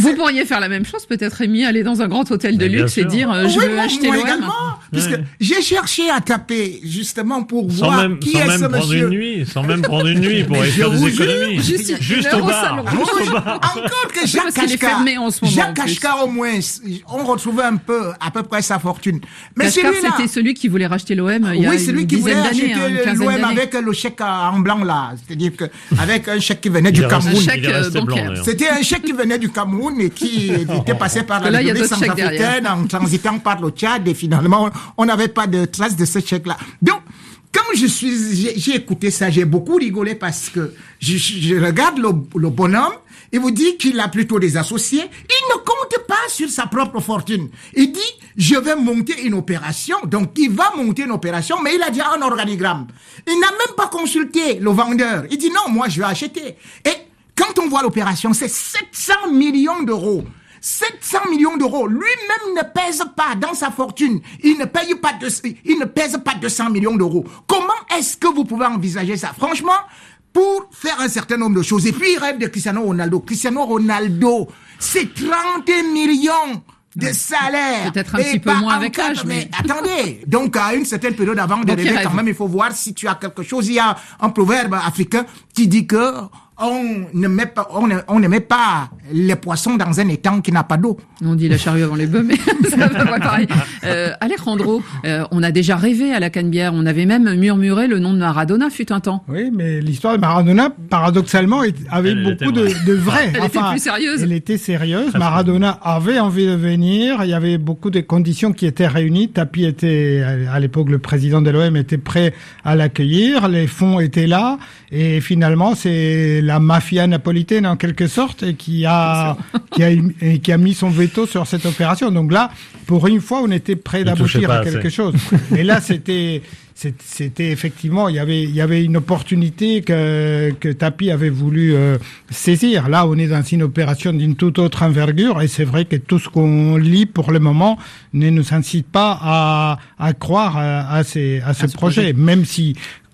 Vous pourriez faire la même chose, peut-être, Rémi, aller dans un grand hôtel de Mais luxe et dire euh, je oui, veux moi, acheter moi l'O M. également, puisque Ouais. j'ai cherché à taper justement pour Sans voir même, qui sans est même ce prendre monsieur. une nuit, sans même prendre une nuit pour Mais aller je faire des vous jure, économies. juste- Juste une au heure au bar. salon. Juste au bar. Encore que Oui, Jacques parce qu'il est Kachkar, fermé en ce moment, Jacques en plus. Kachkar au moins, on retrouvait un peu, à peu près sa fortune. Mais Kachkar, celui-là, c'était celui qui voulait racheter l'O M il y a oui, celui une qui voulait dizaine d'années, acheter hein, une l'O quinzaine M d'années. avec le chèque en blanc là, c'est-à-dire que avec un chèque qui venait du Il est resté- Cameroun. Un chèque, il est resté euh, blanc, bancaire. d'ailleurs. C'était un chèque qui venait du Cameroun et qui était passé par la Là, il y a République d'autres chèques centrafricaine en transitant par le Tchad et finalement on n'avait pas de trace de ce chèque-là. Donc quand je suis, j'ai, j'ai écouté ça, j'ai beaucoup rigolé parce que je, je regarde le, le bonhomme. Il vous dit qu'il a plutôt des associés. Il ne compte pas sur sa propre fortune. Il dit, je vais monter une opération. Donc, il va monter une opération, mais il a déjà un organigramme. Il n'a même pas consulté le vendeur. Il dit, non, moi, je vais acheter. Et quand on voit l'opération, c'est sept cents millions d'euros. sept cents millions d'euros. Lui-même ne pèse pas dans sa fortune. Il ne paye pas de, il ne pèse pas deux cents millions d'euros. Comment est-ce que vous pouvez envisager ça? Franchement, pour faire un certain nombre de choses. Et puis, il rêve de Cristiano Ronaldo. Cristiano Ronaldo, c'est trente millions de salaire. Peut-être un Et petit peu pas moins en avec quatre, l'âge, mais- mais attendez. Donc, à une certaine période avant de Donc, il rêver, rêve. quand même, il faut voir si tu as quelque chose. Il y a un proverbe africain qui dit que on ne met pas, on ne, on ne met pas les poissons dans un étang qui n'a pas d'eau. On dit la charrue avant les bœufs, mais c'est à peu près pareil. Euh, Alejandro, euh, on a déjà rêvé à la Canebière. On avait même murmuré le nom de Maradona fut un temps. Oui, mais l'histoire de Maradona, paradoxalement, est- avait Elle beaucoup était de, vraie. de vrai. Elle était plus sérieuse. Elle était sérieuse. Maradona avait envie de venir. Il y avait beaucoup de conditions qui étaient réunies. Tapi était, à l'époque, le président de l'O M était prêt à l'accueillir. Les fonds étaient là. Et finalement, c'est la mafia napolitaine, en quelque sorte, et qui a, qui a, et qui a mis son veto sur cette opération. Donc là, pour une fois, on était prêt Il touchait d'aboutir pas à assez. quelque chose. Et là, c'était, c'est- c'était effectivement, il y avait, il y avait une opportunité que, que Tapi avait voulu euh, saisir. Là, on est dans une opération d'une toute autre envergure, et c'est vrai que tout ce qu'on lit pour le moment ne nous incite pas à, à croire à, à, ces, à ce, ce projet, projet. même si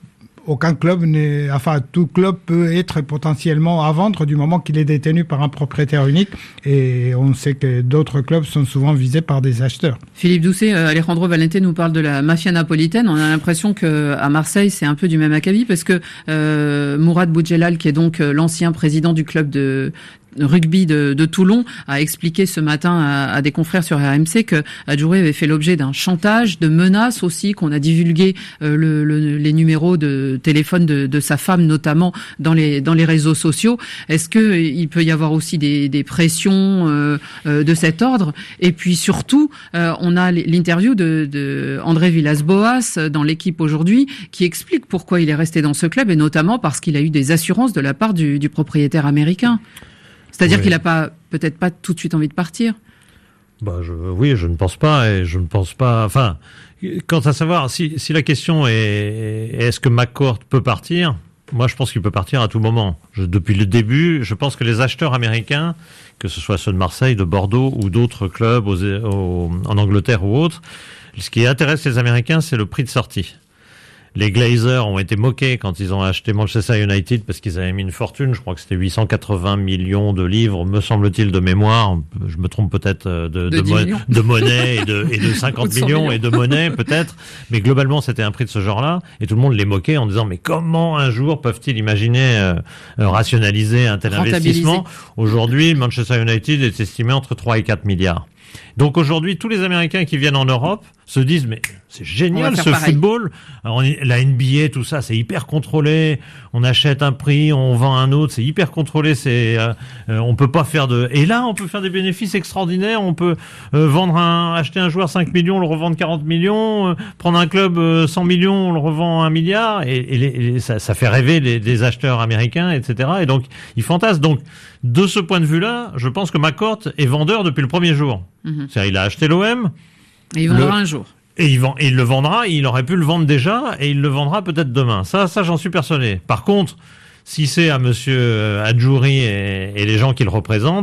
aucun club n'est, enfin, tout club peut être potentiellement à vendre du moment qu'il est détenu par un propriétaire unique, et on sait que d'autres clubs sont souvent visés par des acheteurs. Philippe Doucet, euh, Alejandro Valente nous parle de la mafia napolitaine. On a l'impression que à Marseille, c'est un peu du même acabit parce que euh, Mourad Boudjelal, qui est donc euh, l'ancien président du club de rugby de, de Toulon, a expliqué ce matin à, à des confrères sur R M C que Adjouri avait fait l'objet d'un chantage, de menaces aussi, qu'on a divulgué euh, le, le, les numéros de téléphone de, de sa femme, notamment dans les dans les réseaux sociaux. Est-ce que il peut y avoir aussi des, des pressions euh, euh, de cet ordre? Et puis surtout, euh, on a l'interview de, de André Villas-Boas dans l'équipe aujourd'hui, qui explique pourquoi il est resté dans ce club, et notamment parce qu'il a eu des assurances de la part du, du propriétaire américain. C'est-à-dire Oui. qu'il n'a pas, peut-être pas tout de suite envie de partir. Bah, je, oui, je ne pense pas, et je ne pense pas. Enfin, quant à savoir si, si la question est est-ce que McCourt peut partir, moi je pense qu'il peut partir à tout moment. Je, depuis le début, je pense que les acheteurs américains, que ce soit ceux de Marseille, de Bordeaux ou d'autres clubs aux, aux, en Angleterre ou autres, ce qui intéresse les Américains, c'est le prix de sortie. Les Glazers ont été moqués quand ils ont acheté Manchester United parce qu'ils avaient mis une fortune. Je crois que c'était huit cent quatre-vingts millions de livres, me semble-t-il, de mémoire. Je me trompe peut-être de, de, De dix mo- millions. de monnaie et de, et de cinquante Ou de cent millions millions. et de monnaie peut-être. Mais globalement, c'était un prix de ce genre-là. Et tout le monde les moquait en disant, mais comment un jour peuvent-ils imaginer euh, euh, rationaliser un tel Rentabiliser. investissement? Aujourd'hui, Manchester United est estimé entre trois et quatre milliards. Donc aujourd'hui, tous les Américains qui viennent en Europe se disent, mais c'est On génial va faire ce pareil. football. Alors, on est- la N B A, tout ça, c'est hyper contrôlé. On achète un prix, on vend un autre, c'est hyper contrôlé. C'est, euh, euh, on peut pas faire de. Et là, on peut faire des bénéfices extraordinaires. On peut euh, vendre un, acheter un joueur cinq millions, le revendre quarante millions, euh, prendre un club euh, cent millions, on le revend un milliard. Et, et les- et ça, ça fait rêver les, les acheteurs américains, et cetera. Et donc, ils fantasment. Donc, de ce point de vue-là, je pense que McCourt est vendeur depuis le premier jour. Mhm. C'est-à-dire, il a acheté l'O M. Et il vendra Le- un jour. Et il, vend, et il le vendra, il aurait pu le vendre déjà, et il le vendra peut-être demain. Ça, ça j'en suis persuadé. Par contre, si c'est à monsieur euh, Adjouri et, et les gens qui le représentent,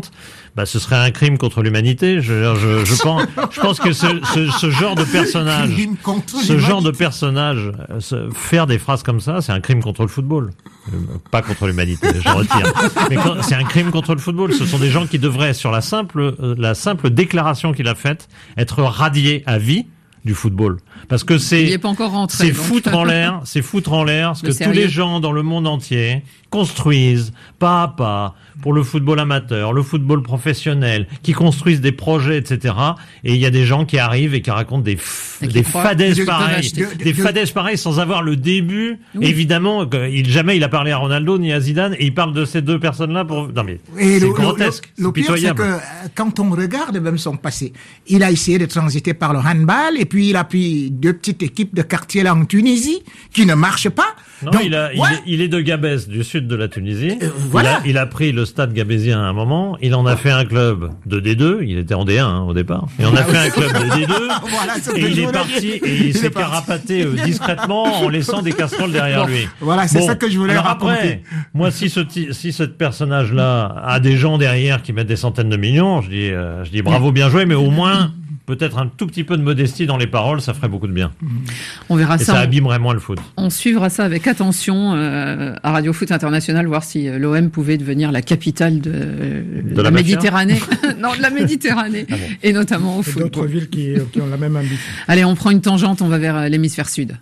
bah, ce serait un crime contre l'humanité. Je, je, je pense, je pense que ce, ce, ce genre de personnage, ce genre de personnage, ce, faire des phrases comme ça, c'est un crime contre le football. Euh, pas contre l'humanité, je retire. Mais quand, c'est un crime contre le football. Ce sont des gens qui devraient, sur la simple, euh, la simple déclaration qu'il a faite, être radiés à vie du football. Parce que c'est, il y est pas encore rentré, c'est donc. foutre en l'air, c'est foutre en l'air ce Le que sérieux. tous les gens dans le monde entier construisent pas à pas pour le football amateur, le football professionnel, qui construisent des projets, et cetera. Et il y a des gens qui arrivent et qui racontent des, f- des fadaises de- pareilles, de- de- des de- fadaises pareilles sans avoir le début. Oui. Évidemment, que il, jamais il a parlé à Ronaldo ni à Zidane et il parle de ces deux personnes-là pour, non mais, Et c'est le, grotesque, le, le c'est pire, c'est pitoyable. que euh, quand on regarde même son passé, il a essayé de transiter par le handball et puis il a pris deux petites équipes de quartier là en Tunisie qui ne marchent pas. Non, Donc, il, a, ouais. il, est, il est de Gabès, du sud de la Tunisie. Euh, voilà. il, a, il a pris le stade gabésien à un moment. Il en a fait un club de D deux. Il était en D un hein, au départ. Il en a fait un club de D deux. Voilà, c'est ce et que il je est voulais parti dire. et il, Il s'est est parti. carapaté euh, discrètement en laissant des casseroles derrière Bon, lui. voilà, c'est ça que je voulais alors raconter. Après, moi, si ce ti- si ce personnage-là a des gens derrière qui mettent des centaines de millions, je dis, euh, je dis bravo, bien joué, mais au moins peut-être un tout petit peu de modestie dans les paroles, ça ferait beaucoup de bien. On verra Et ça. ça on- abîmerait moins le foot. On suivra ça avec attention euh, à Radio Foot International, voir si euh, l'O M pouvait devenir la capitale de, euh, De la, la mafia Méditerranée. Non, de la Méditerranée. Ah bon. Et notamment au Et foot. d'autres villes qui, qui ont la même ambition. Allez, on prend une tangente, on va vers euh, l'hémisphère sud.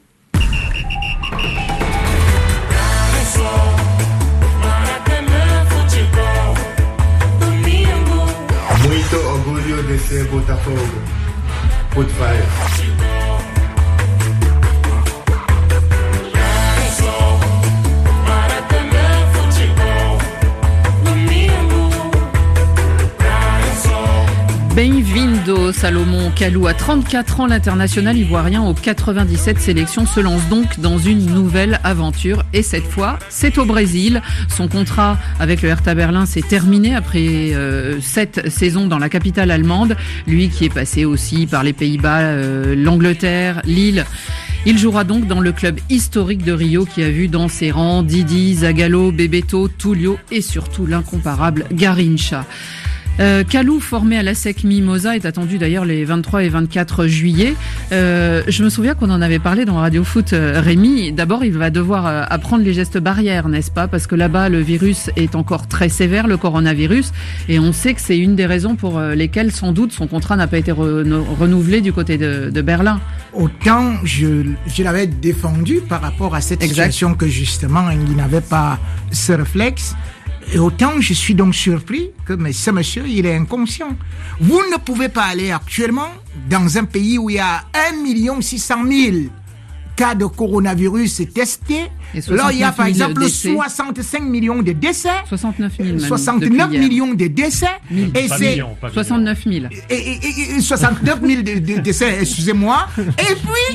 Muito orgulho de ser Botafogo. Put fire. Bem-vindo, Salomon Kalou. À trente-quatre ans, l'international ivoirien aux quatre-vingt-dix-sept sélections se lance donc dans une nouvelle aventure. Et cette fois, c'est au Brésil. Son contrat avec le Hertha Berlin s'est terminé après euh, sept saisons dans la capitale allemande. Lui qui est passé aussi par les Pays-Bas, euh, l'Angleterre, Lille. Il jouera donc dans le club historique de Rio qui a vu dans ses rangs Didi, Zagallo, Bebeto, Tullio et surtout l'incomparable Garrincha. Euh, Kalou, formé à l'A S E C Mimosa, est attendu d'ailleurs les vingt-trois et vingt-quatre juillet. Euh, je me souviens qu'on en avait parlé dans Radio Foot, euh, Rémi. D'abord, il va devoir euh, apprendre les gestes barrières, n'est-ce pas? Parce que là-bas, le virus est encore très sévère, le coronavirus. Et on sait que c'est une des raisons pour euh, lesquelles, sans doute, son contrat n'a pas été reno- renouvelé du côté de, de Berlin. Autant je, je l'avais défendu par rapport à cette Exact. situation que justement il n'avait pas ce réflexe. Et autant je suis donc surpris que mais ce monsieur, il est inconscient. Vous ne pouvez pas aller actuellement dans un pays où il y a un million six cent mille cas de coronavirus testés. Et Là, il y a par soixante-neuf mille exemple décès. soixante-cinq millions de décès. soixante-neuf mille, même, soixante-neuf depuis hier. millions de décès. Mille. Et Pas c'est millions, pas millions. soixante-neuf mille. et, et, et- et soixante-neuf mille de, de décès, excusez-moi. Et puis,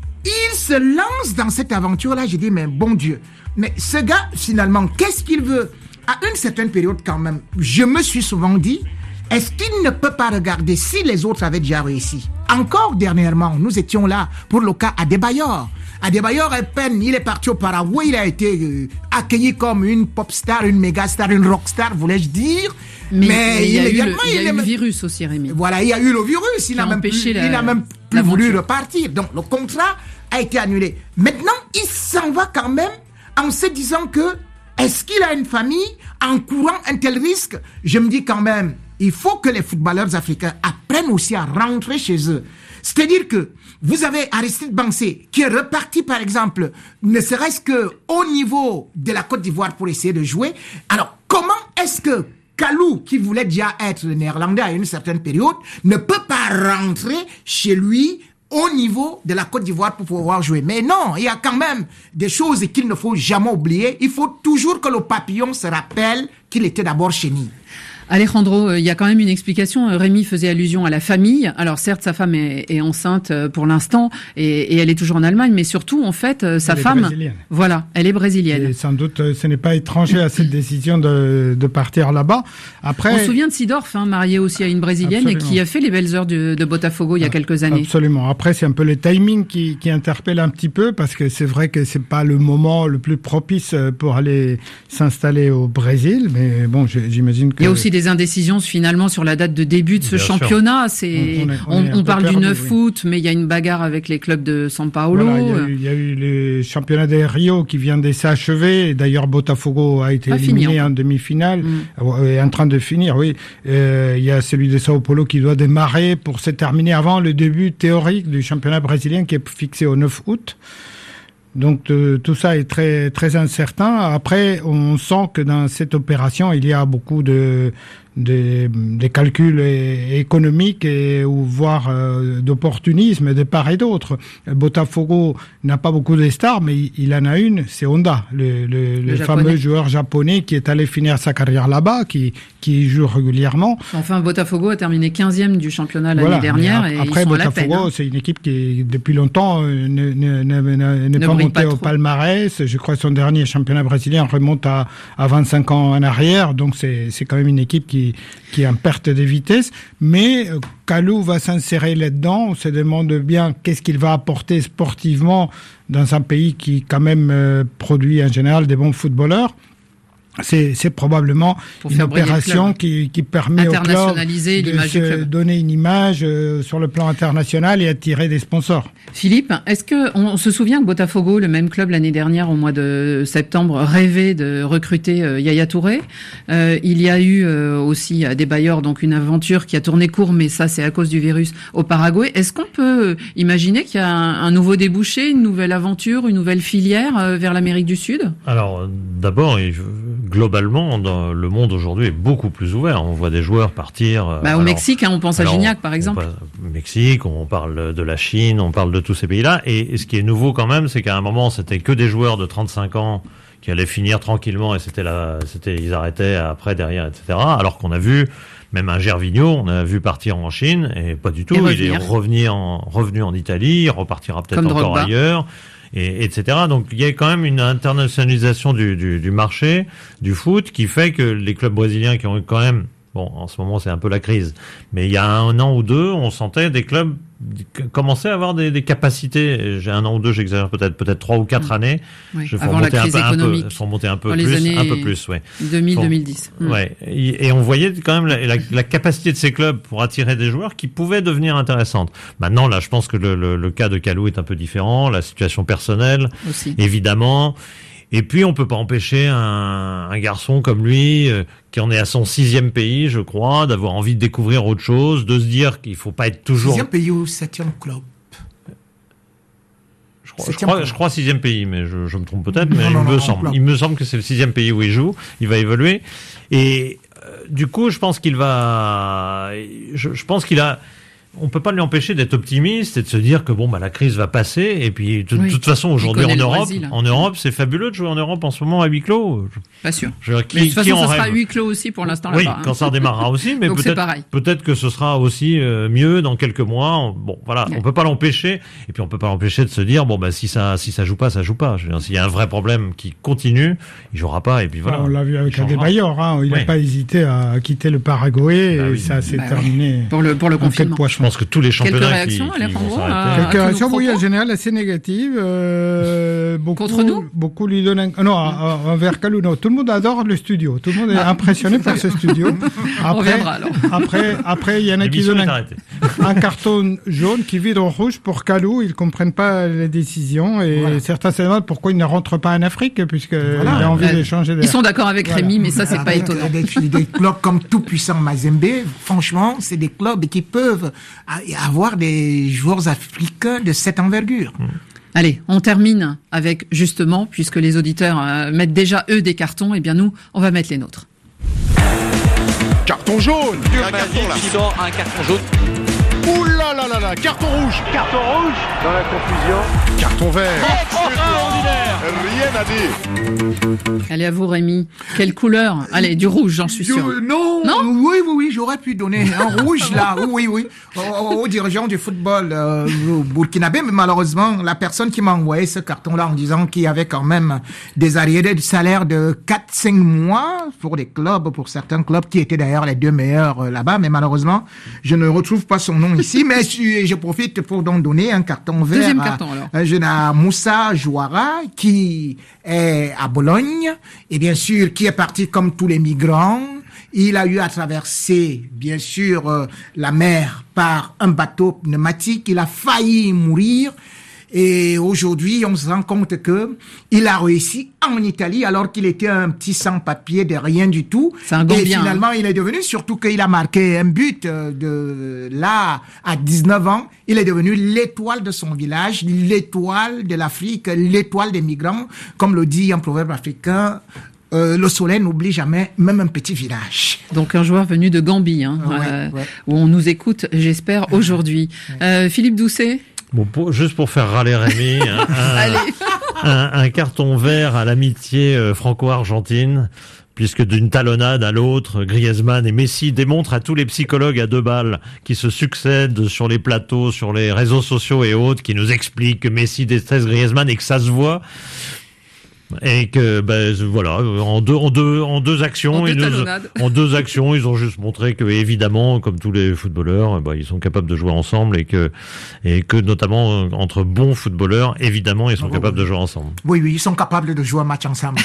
il se lance dans cette aventure-là. J'ai dit, mais bon Dieu. Mais ce gars, finalement, qu'est-ce qu'il veut? À une certaine période, quand même, je me suis souvent dit, est-ce qu'il ne peut pas regarder si les autres avaient déjà réussi? Encore dernièrement, nous étions là pour le cas Adebayor. Adebayor, à peine, il est parti au Paraguay, il a été euh, accueilli comme une pop star, une méga star, une rock star, voulais-je dire. Mais, mais il y a eu, le, illégalement, il y a eu est- le virus aussi, Rémi. voilà, il y a eu le virus, il Qui n'a a même, empêché plus, la- il n'a même plus l'aventure. voulu repartir. Donc le contrat a été annulé. Maintenant, il s'en va quand même en se disant que est-ce qu'il a une famille en courant un tel risque? Je me dis quand même, il faut que les footballeurs africains apprennent aussi à rentrer chez eux. C'est-à-dire que vous avez Aristide Bansé qui est reparti par exemple, ne serait-ce que au niveau de la Côte d'Ivoire pour essayer de jouer. Alors comment est-ce que Kalou, qui voulait déjà être néerlandais à une certaine période, ne peut pas rentrer chez lui au niveau de la Côte d'Ivoire pour pouvoir jouer? Mais non, il y a quand même des choses qu'il ne faut jamais oublier. Il faut toujours que le papillon se rappelle qu'il était d'abord chenille. Alejandro, il y a quand même une explication. Rémi faisait allusion à la famille. Alors certes, sa femme est, est enceinte pour l'instant et, et elle est toujours en Allemagne, mais surtout, en fait, sa Elle est femme, brésilienne. voilà, elle est brésilienne. Et sans doute, euh, ce n'est pas étranger à cette décision de, de partir là-bas. Après, On se souvient de Sidorf, hein, marié aussi à une brésilienne Absolument. et qui a fait les belles heures de, de Botafogo il y a quelques années. Absolument. Après, c'est un peu le timing qui, qui interpelle un petit peu parce que c'est vrai que c'est pas le moment le plus propice pour aller s'installer au Brésil, mais bon, je- j'imagine que Il y a aussi des des indécisions finalement sur la date de début de ce Bien championnat. sûr. C'est, on, on, est, on, on, on parle perdu, du neuf oui. août, mais il y a une bagarre avec les clubs de São Paulo. Voilà, il, y a eu, il y a eu le championnat de Rio qui vient de s'achever. D'ailleurs, Botafogo a été Pas éliminé fini, en demi-finale, mm. est en train de finir. Oui, euh, il y a celui de Sao Paulo qui doit démarrer pour se terminer avant le début théorique du championnat brésilien qui est fixé au neuf août. Donc euh, tout ça est très très incertain. Après, on sent que dans cette opération, il y a beaucoup de des, des calculs économiques et ou voire euh, d'opportunisme de part et d'autre. Botafogo n'a pas beaucoup de stars, mais il, il en a une, c'est Honda, le, le, le, le fameux joueur japonais qui est allé finir sa carrière là-bas, qui qui joue régulièrement. Enfin, Botafogo a terminé quinzième du championnat l'année voilà, dernière. Et et après, ils sont Botafogo, à la peine, hein. c'est une équipe qui, depuis longtemps, euh, ne, ne, ne, ne, n'est pas brille montée pas au trop. palmarès. Je crois que son dernier championnat brésilien remonte à, à vingt-cinq ans en arrière. Donc, c'est, c'est quand même une équipe qui, qui est en perte de vitesse. Mais euh, Kalou va s'insérer là-dedans. On se demande bien qu'est-ce qu'il va apporter sportivement dans un pays qui, quand même, euh, produit en général des bons footballeurs. C'est, c'est probablement Pour une opération qui, qui permet au club de se donner une image euh, sur le plan international et attirer des sponsors. Philippe, est-ce que on se souvient que Botafogo, le même club l'année dernière au mois de septembre, rêvait de recruter euh, Yaya Touré. Euh, il y a eu euh, aussi à des bailleurs donc une aventure qui a tourné court, mais ça c'est à cause du virus au Paraguay. Est-ce qu'on peut imaginer qu'il y a un, un nouveau débouché, une nouvelle aventure, une nouvelle filière euh, vers l'Amérique du Sud ? Alors d'abord, il globalement, dans le monde aujourd'hui est beaucoup plus ouvert. On voit des joueurs partir. Bah, au alors, Mexique, hein, on pense alors, à Gignac, par exemple. Au Mexique, on parle de la Chine, on parle de tous ces pays-là. Et, et ce qui est nouveau quand même, c'est qu'à un moment, c'était que des joueurs de trente-cinq ans qui allaient finir tranquillement et c'était là, c'était, ils arrêtaient après, derrière, et cetera. Alors qu'on a vu, même un Gervinho, on a vu partir en Chine et pas du tout. Il est revenu en, revenu en Italie, il repartira peut-être Comme encore Drogba. ailleurs. Et, etc. Donc il y a quand même une internationalisation du, du, du marché du foot qui fait que les clubs brésiliens qui ont eu quand même, bon, en ce moment c'est un peu la crise, mais il y a un an ou deux, on sentait des clubs commencer à avoir des, des capacités. J'ai un an ou deux, j'exagère peut-être, peut-être trois ou quatre années. Oui, Je avant la crise un peu, économique. un peu, faut monter un peu Dans plus, les années un peu plus, ouais. deux mille, deux mille dix. Faut, ouais. Et, et on voyait quand même la, la, la capacité de ces clubs pour attirer des joueurs qui pouvaient devenir intéressantes. Maintenant, là, je pense que le, le, le cas de Kalou est un peu différent, la situation personnelle, aussi. Évidemment. Et puis, on peut pas empêcher un, un garçon comme lui, euh, qui en est à son sixième pays, je crois, d'avoir envie de découvrir autre chose, de se dire qu'il faut pas être toujours... Sixième pays ou septième club? Je crois, je crois, je crois sixième pays, mais je, je me trompe peut-être, mais non, il non, me non, semble. non. Il me semble que c'est le sixième pays où il joue. Il va évoluer. Et euh, du coup, je pense qu'il va... Je, je pense qu'il a... On peut pas lui empêcher d'être optimiste et de se dire que bon bah la crise va passer et puis de, oui. de toute façon aujourd'hui en Europe, Brésil. en Europe c'est fabuleux de jouer en Europe en ce moment à huis clos. Pas sûr. Je, qui, mais de toute façon, ça sera rêve huis clos aussi pour l'instant oui, là-bas. Oui, quand hein. ça redémarrera aussi, mais Donc peut-être, peut-être que ce sera aussi euh, mieux dans quelques mois. Bon, voilà, ouais. On peut pas l'empêcher. Et puis on peut pas l'empêcher de se dire bon bah si ça, si ça joue pas, ça joue pas. Je veux dire, s'il y a un vrai problème qui continue, il jouera pas. Et puis voilà. On l'a vu avec Adebayor, hein, il n'a oui. pas hésité à quitter le Paraguay bah, et oui. ça s'est bah, terminé. Oui. Pour le pour le confinement. Je pense que tous les championnats. Quelques réactions, qui, qui à Quelques réactions, oui, en général, assez négatives. Euh, beaucoup, Contre nous Beaucoup lui donnent... Un... Non, envers Kalou, non. Tout le monde adore le studio. Tout le monde est ah. impressionné par ce studio. Après, On reviendra, alors. Après, après, il y en a qui donnent un, un carton jaune qui vire en rouge pour Kalou. Ils comprennent pas les décisions. Et voilà. Certains se demandent pourquoi il ne rentre pas en Afrique, puisqu'il voilà. a envie de changer d'air. Ils sont d'accord avec voilà. Rémi, mais ça, c'est voilà. pas étonnant. Des, des clubs comme tout puissant Mazembe, franchement, c'est des clubs qui peuvent avoir des joueurs africains de cette envergure. Allez, on termine avec, justement, puisque les auditeurs euh, mettent déjà, eux, des cartons, et bien nous, on va mettre les nôtres. Carton jaune. Un carton, là. Qui sort un carton jaune. Ouh là là là là, carton rouge. Carton rouge. Dans la confusion. Carton vert. Extraordinaire. Rien à dire. Allez, à vous, Rémi. Quelle couleur? Allez, du rouge, j'en suis sûr. Je, non, non. Oui, oui, oui, j'aurais pu donner un rouge là. Oui, oui, aux, aux dirigeants du football euh, burkinabé, mais malheureusement, la personne qui m'a envoyé ce carton-là en disant qu'il y avait quand même des arriérés de salaire de quatre cinq mois pour des clubs, pour certains clubs qui étaient d'ailleurs les deux meilleurs euh, là-bas, mais malheureusement, je ne retrouve pas son nom ici, mais je, je profite pour donc donner un carton vert. Deuxième carton, alors. À, jeune à Moussa Jouara, qui est à Bologne, et bien sûr, qui est parti comme tous les migrants, Il a eu à traverser, bien sûr, euh, la mer par un bateau pneumatique. Il a failli mourir. Et aujourd'hui, on se rend compte que il a réussi en Italie alors qu'il était un petit sans-papier de rien du tout. C'est un Gambien. Et finalement, il est devenu, surtout qu'il a marqué un but de là, à dix-neuf ans, il est devenu l'étoile de son village, l'étoile de l'Afrique, l'étoile des migrants, comme le dit un proverbe africain. Euh, le soleil n'oublie jamais, même un petit village. Donc un joueur venu de Gambie, hein, ouais, euh, ouais. où on nous écoute, j'espère, aujourd'hui. Ouais. Euh, Philippe Doucet. Bon, pour, juste pour faire râler Rémi, un, un, un, un carton vert à l'amitié euh, franco-argentine, puisque d'une talonnade à l'autre, Griezmann et Messi démontrent à tous les psychologues à deux balles qui se succèdent sur les plateaux, sur les réseaux sociaux et autres, qui nous expliquent que Messi déteste Griezmann et que ça se voit. Et que ben voilà, en deux en deux en deux actions, en deux, ils nous, en deux actions, ils ont juste montré que évidemment, comme tous les footballeurs, ben, ils sont capables de jouer ensemble et que et que notamment entre bons footballeurs, évidemment, ils sont oh, capables oui. de jouer ensemble. Oui, oui, ils sont capables de jouer un match ensemble.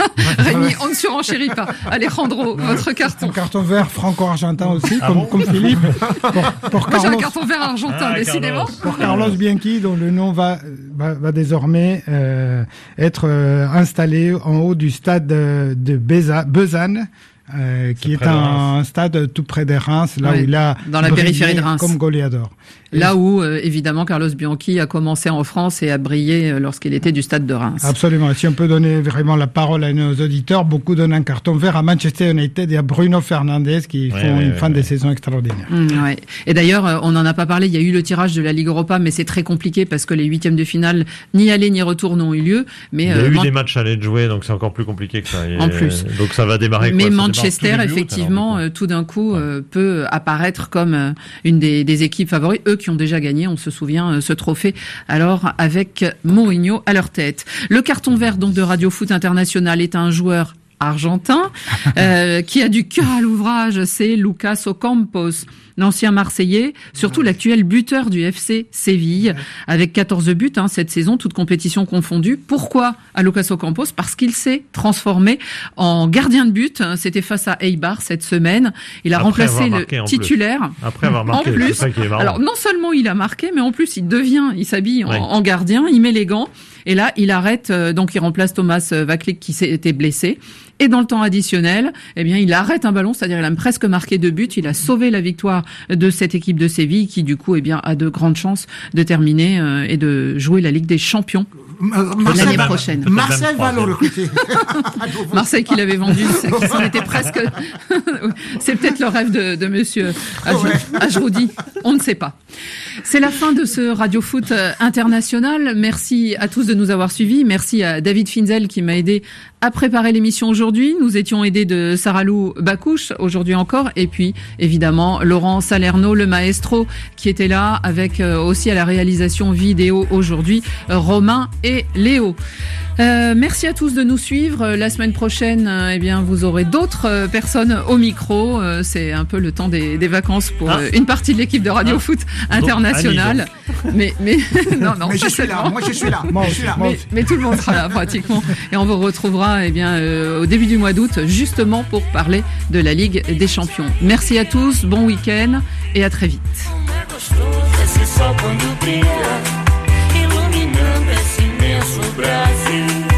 Rémi, on ne surenchérit pas. Alejandro, votre carton. Un carton vert franco-argentin aussi, ah comme, bon comme Philippe. Pour, pour Moi, Carlos, j'ai un carton vert argentin, ah, décidément. Carlos. Pour Carlos Bianchi, dont le nom va va, va désormais euh, être euh, installé en haut du stade de, de Bezanne, euh, qui est, est un, un stade tout près de Reims, là ouais, où il a dans la périphérie de Reims comme goleador. Là où, euh, évidemment, Carlos Bianchi a commencé en France et a brillé euh, lorsqu'il était du stade de Reims. Absolument. Si on peut donner vraiment la parole à nos auditeurs, beaucoup donnent un carton vert à Manchester United et à Bruno Fernandes qui ouais, font ouais, une ouais, fin ouais. de saison extraordinaire. Mmh, ouais. Et d'ailleurs, on n'en a pas parlé, il y a eu le tirage de la Ligue Europa, mais c'est très compliqué parce que les huitièmes de finale, ni aller ni retour n'ont eu lieu. Mais, il y a euh, eu Man... des matchs à aller de jouer, donc c'est encore plus compliqué que ça. Et en plus. Donc ça va démarrer quoi, mais Manchester, août, effectivement, alors, euh, tout d'un coup, ouais. euh, peut apparaître comme euh, une des, des équipes favorites, eux qui ont déjà gagné. On se souvient ce trophée alors avec Mourinho à leur tête. Le carton vert donc de Radio Foot International est un joueur argentin euh, qui a du cœur à l'ouvrage, c'est Lucas Ocampos, l'ancien Marseillais, surtout l'actuel buteur du F C Séville, avec quatorze buts hein, cette saison, toutes compétitions confondues. Pourquoi à Lucas Ocampos ? Parce qu'il s'est transformé en gardien de but. C'était face à Eibar cette semaine. Il a Après remplacé le titulaire. Plus. Après avoir marqué, en plus, c'est ça qui est marrant. Alors non seulement il a marqué, mais en plus il devient, il s'habille en, ouais. en gardien, il met les gants. Et là, il arrête, euh, donc il remplace Thomas Vaclik qui s'était blessé. Et dans le temps additionnel, eh bien, il arrête un ballon, c'est-à-dire il a presque marqué deux buts. Il a sauvé la victoire de cette équipe de Séville qui, du coup, eh bien, a de grandes chances de terminer euh, et de jouer la Ligue des Champions euh, l'année prochaine. Marseille va le recruter. Marseille qui l'avait vendu, c'est, qui s'en était presque. C'est peut-être le rêve de, de Monsieur Ajroudi. On ne sait pas. C'est la fin de ce Radio Foot International. Merci à tous de nous avoir suivis. Merci à David Finzel qui m'a aidé à préparer l'émission aujourd'hui. Nous étions aidés de Saralou Bakouche aujourd'hui encore. Et puis, évidemment, Laurent Salerno, le maestro, qui était là avec euh, aussi à la réalisation vidéo aujourd'hui, euh, Romain et Léo. Euh, merci à tous de nous suivre. La semaine prochaine, euh, eh bien, vous aurez d'autres euh, personnes au micro. Euh, c'est un peu le temps des, des vacances pour ah. euh, une partie de l'équipe de Radio ah. Foot International. Donc, mais, mais, non, non. Mais je suis là. Moi, je suis là. Moi, je suis là. Mais, mais tout le monde sera là, pratiquement. Et on vous retrouvera, eh bien, euh, au début du mois d'août, justement pour parler de la Ligue des Champions. Merci à tous. Bon week-end et à très vite. Brasil.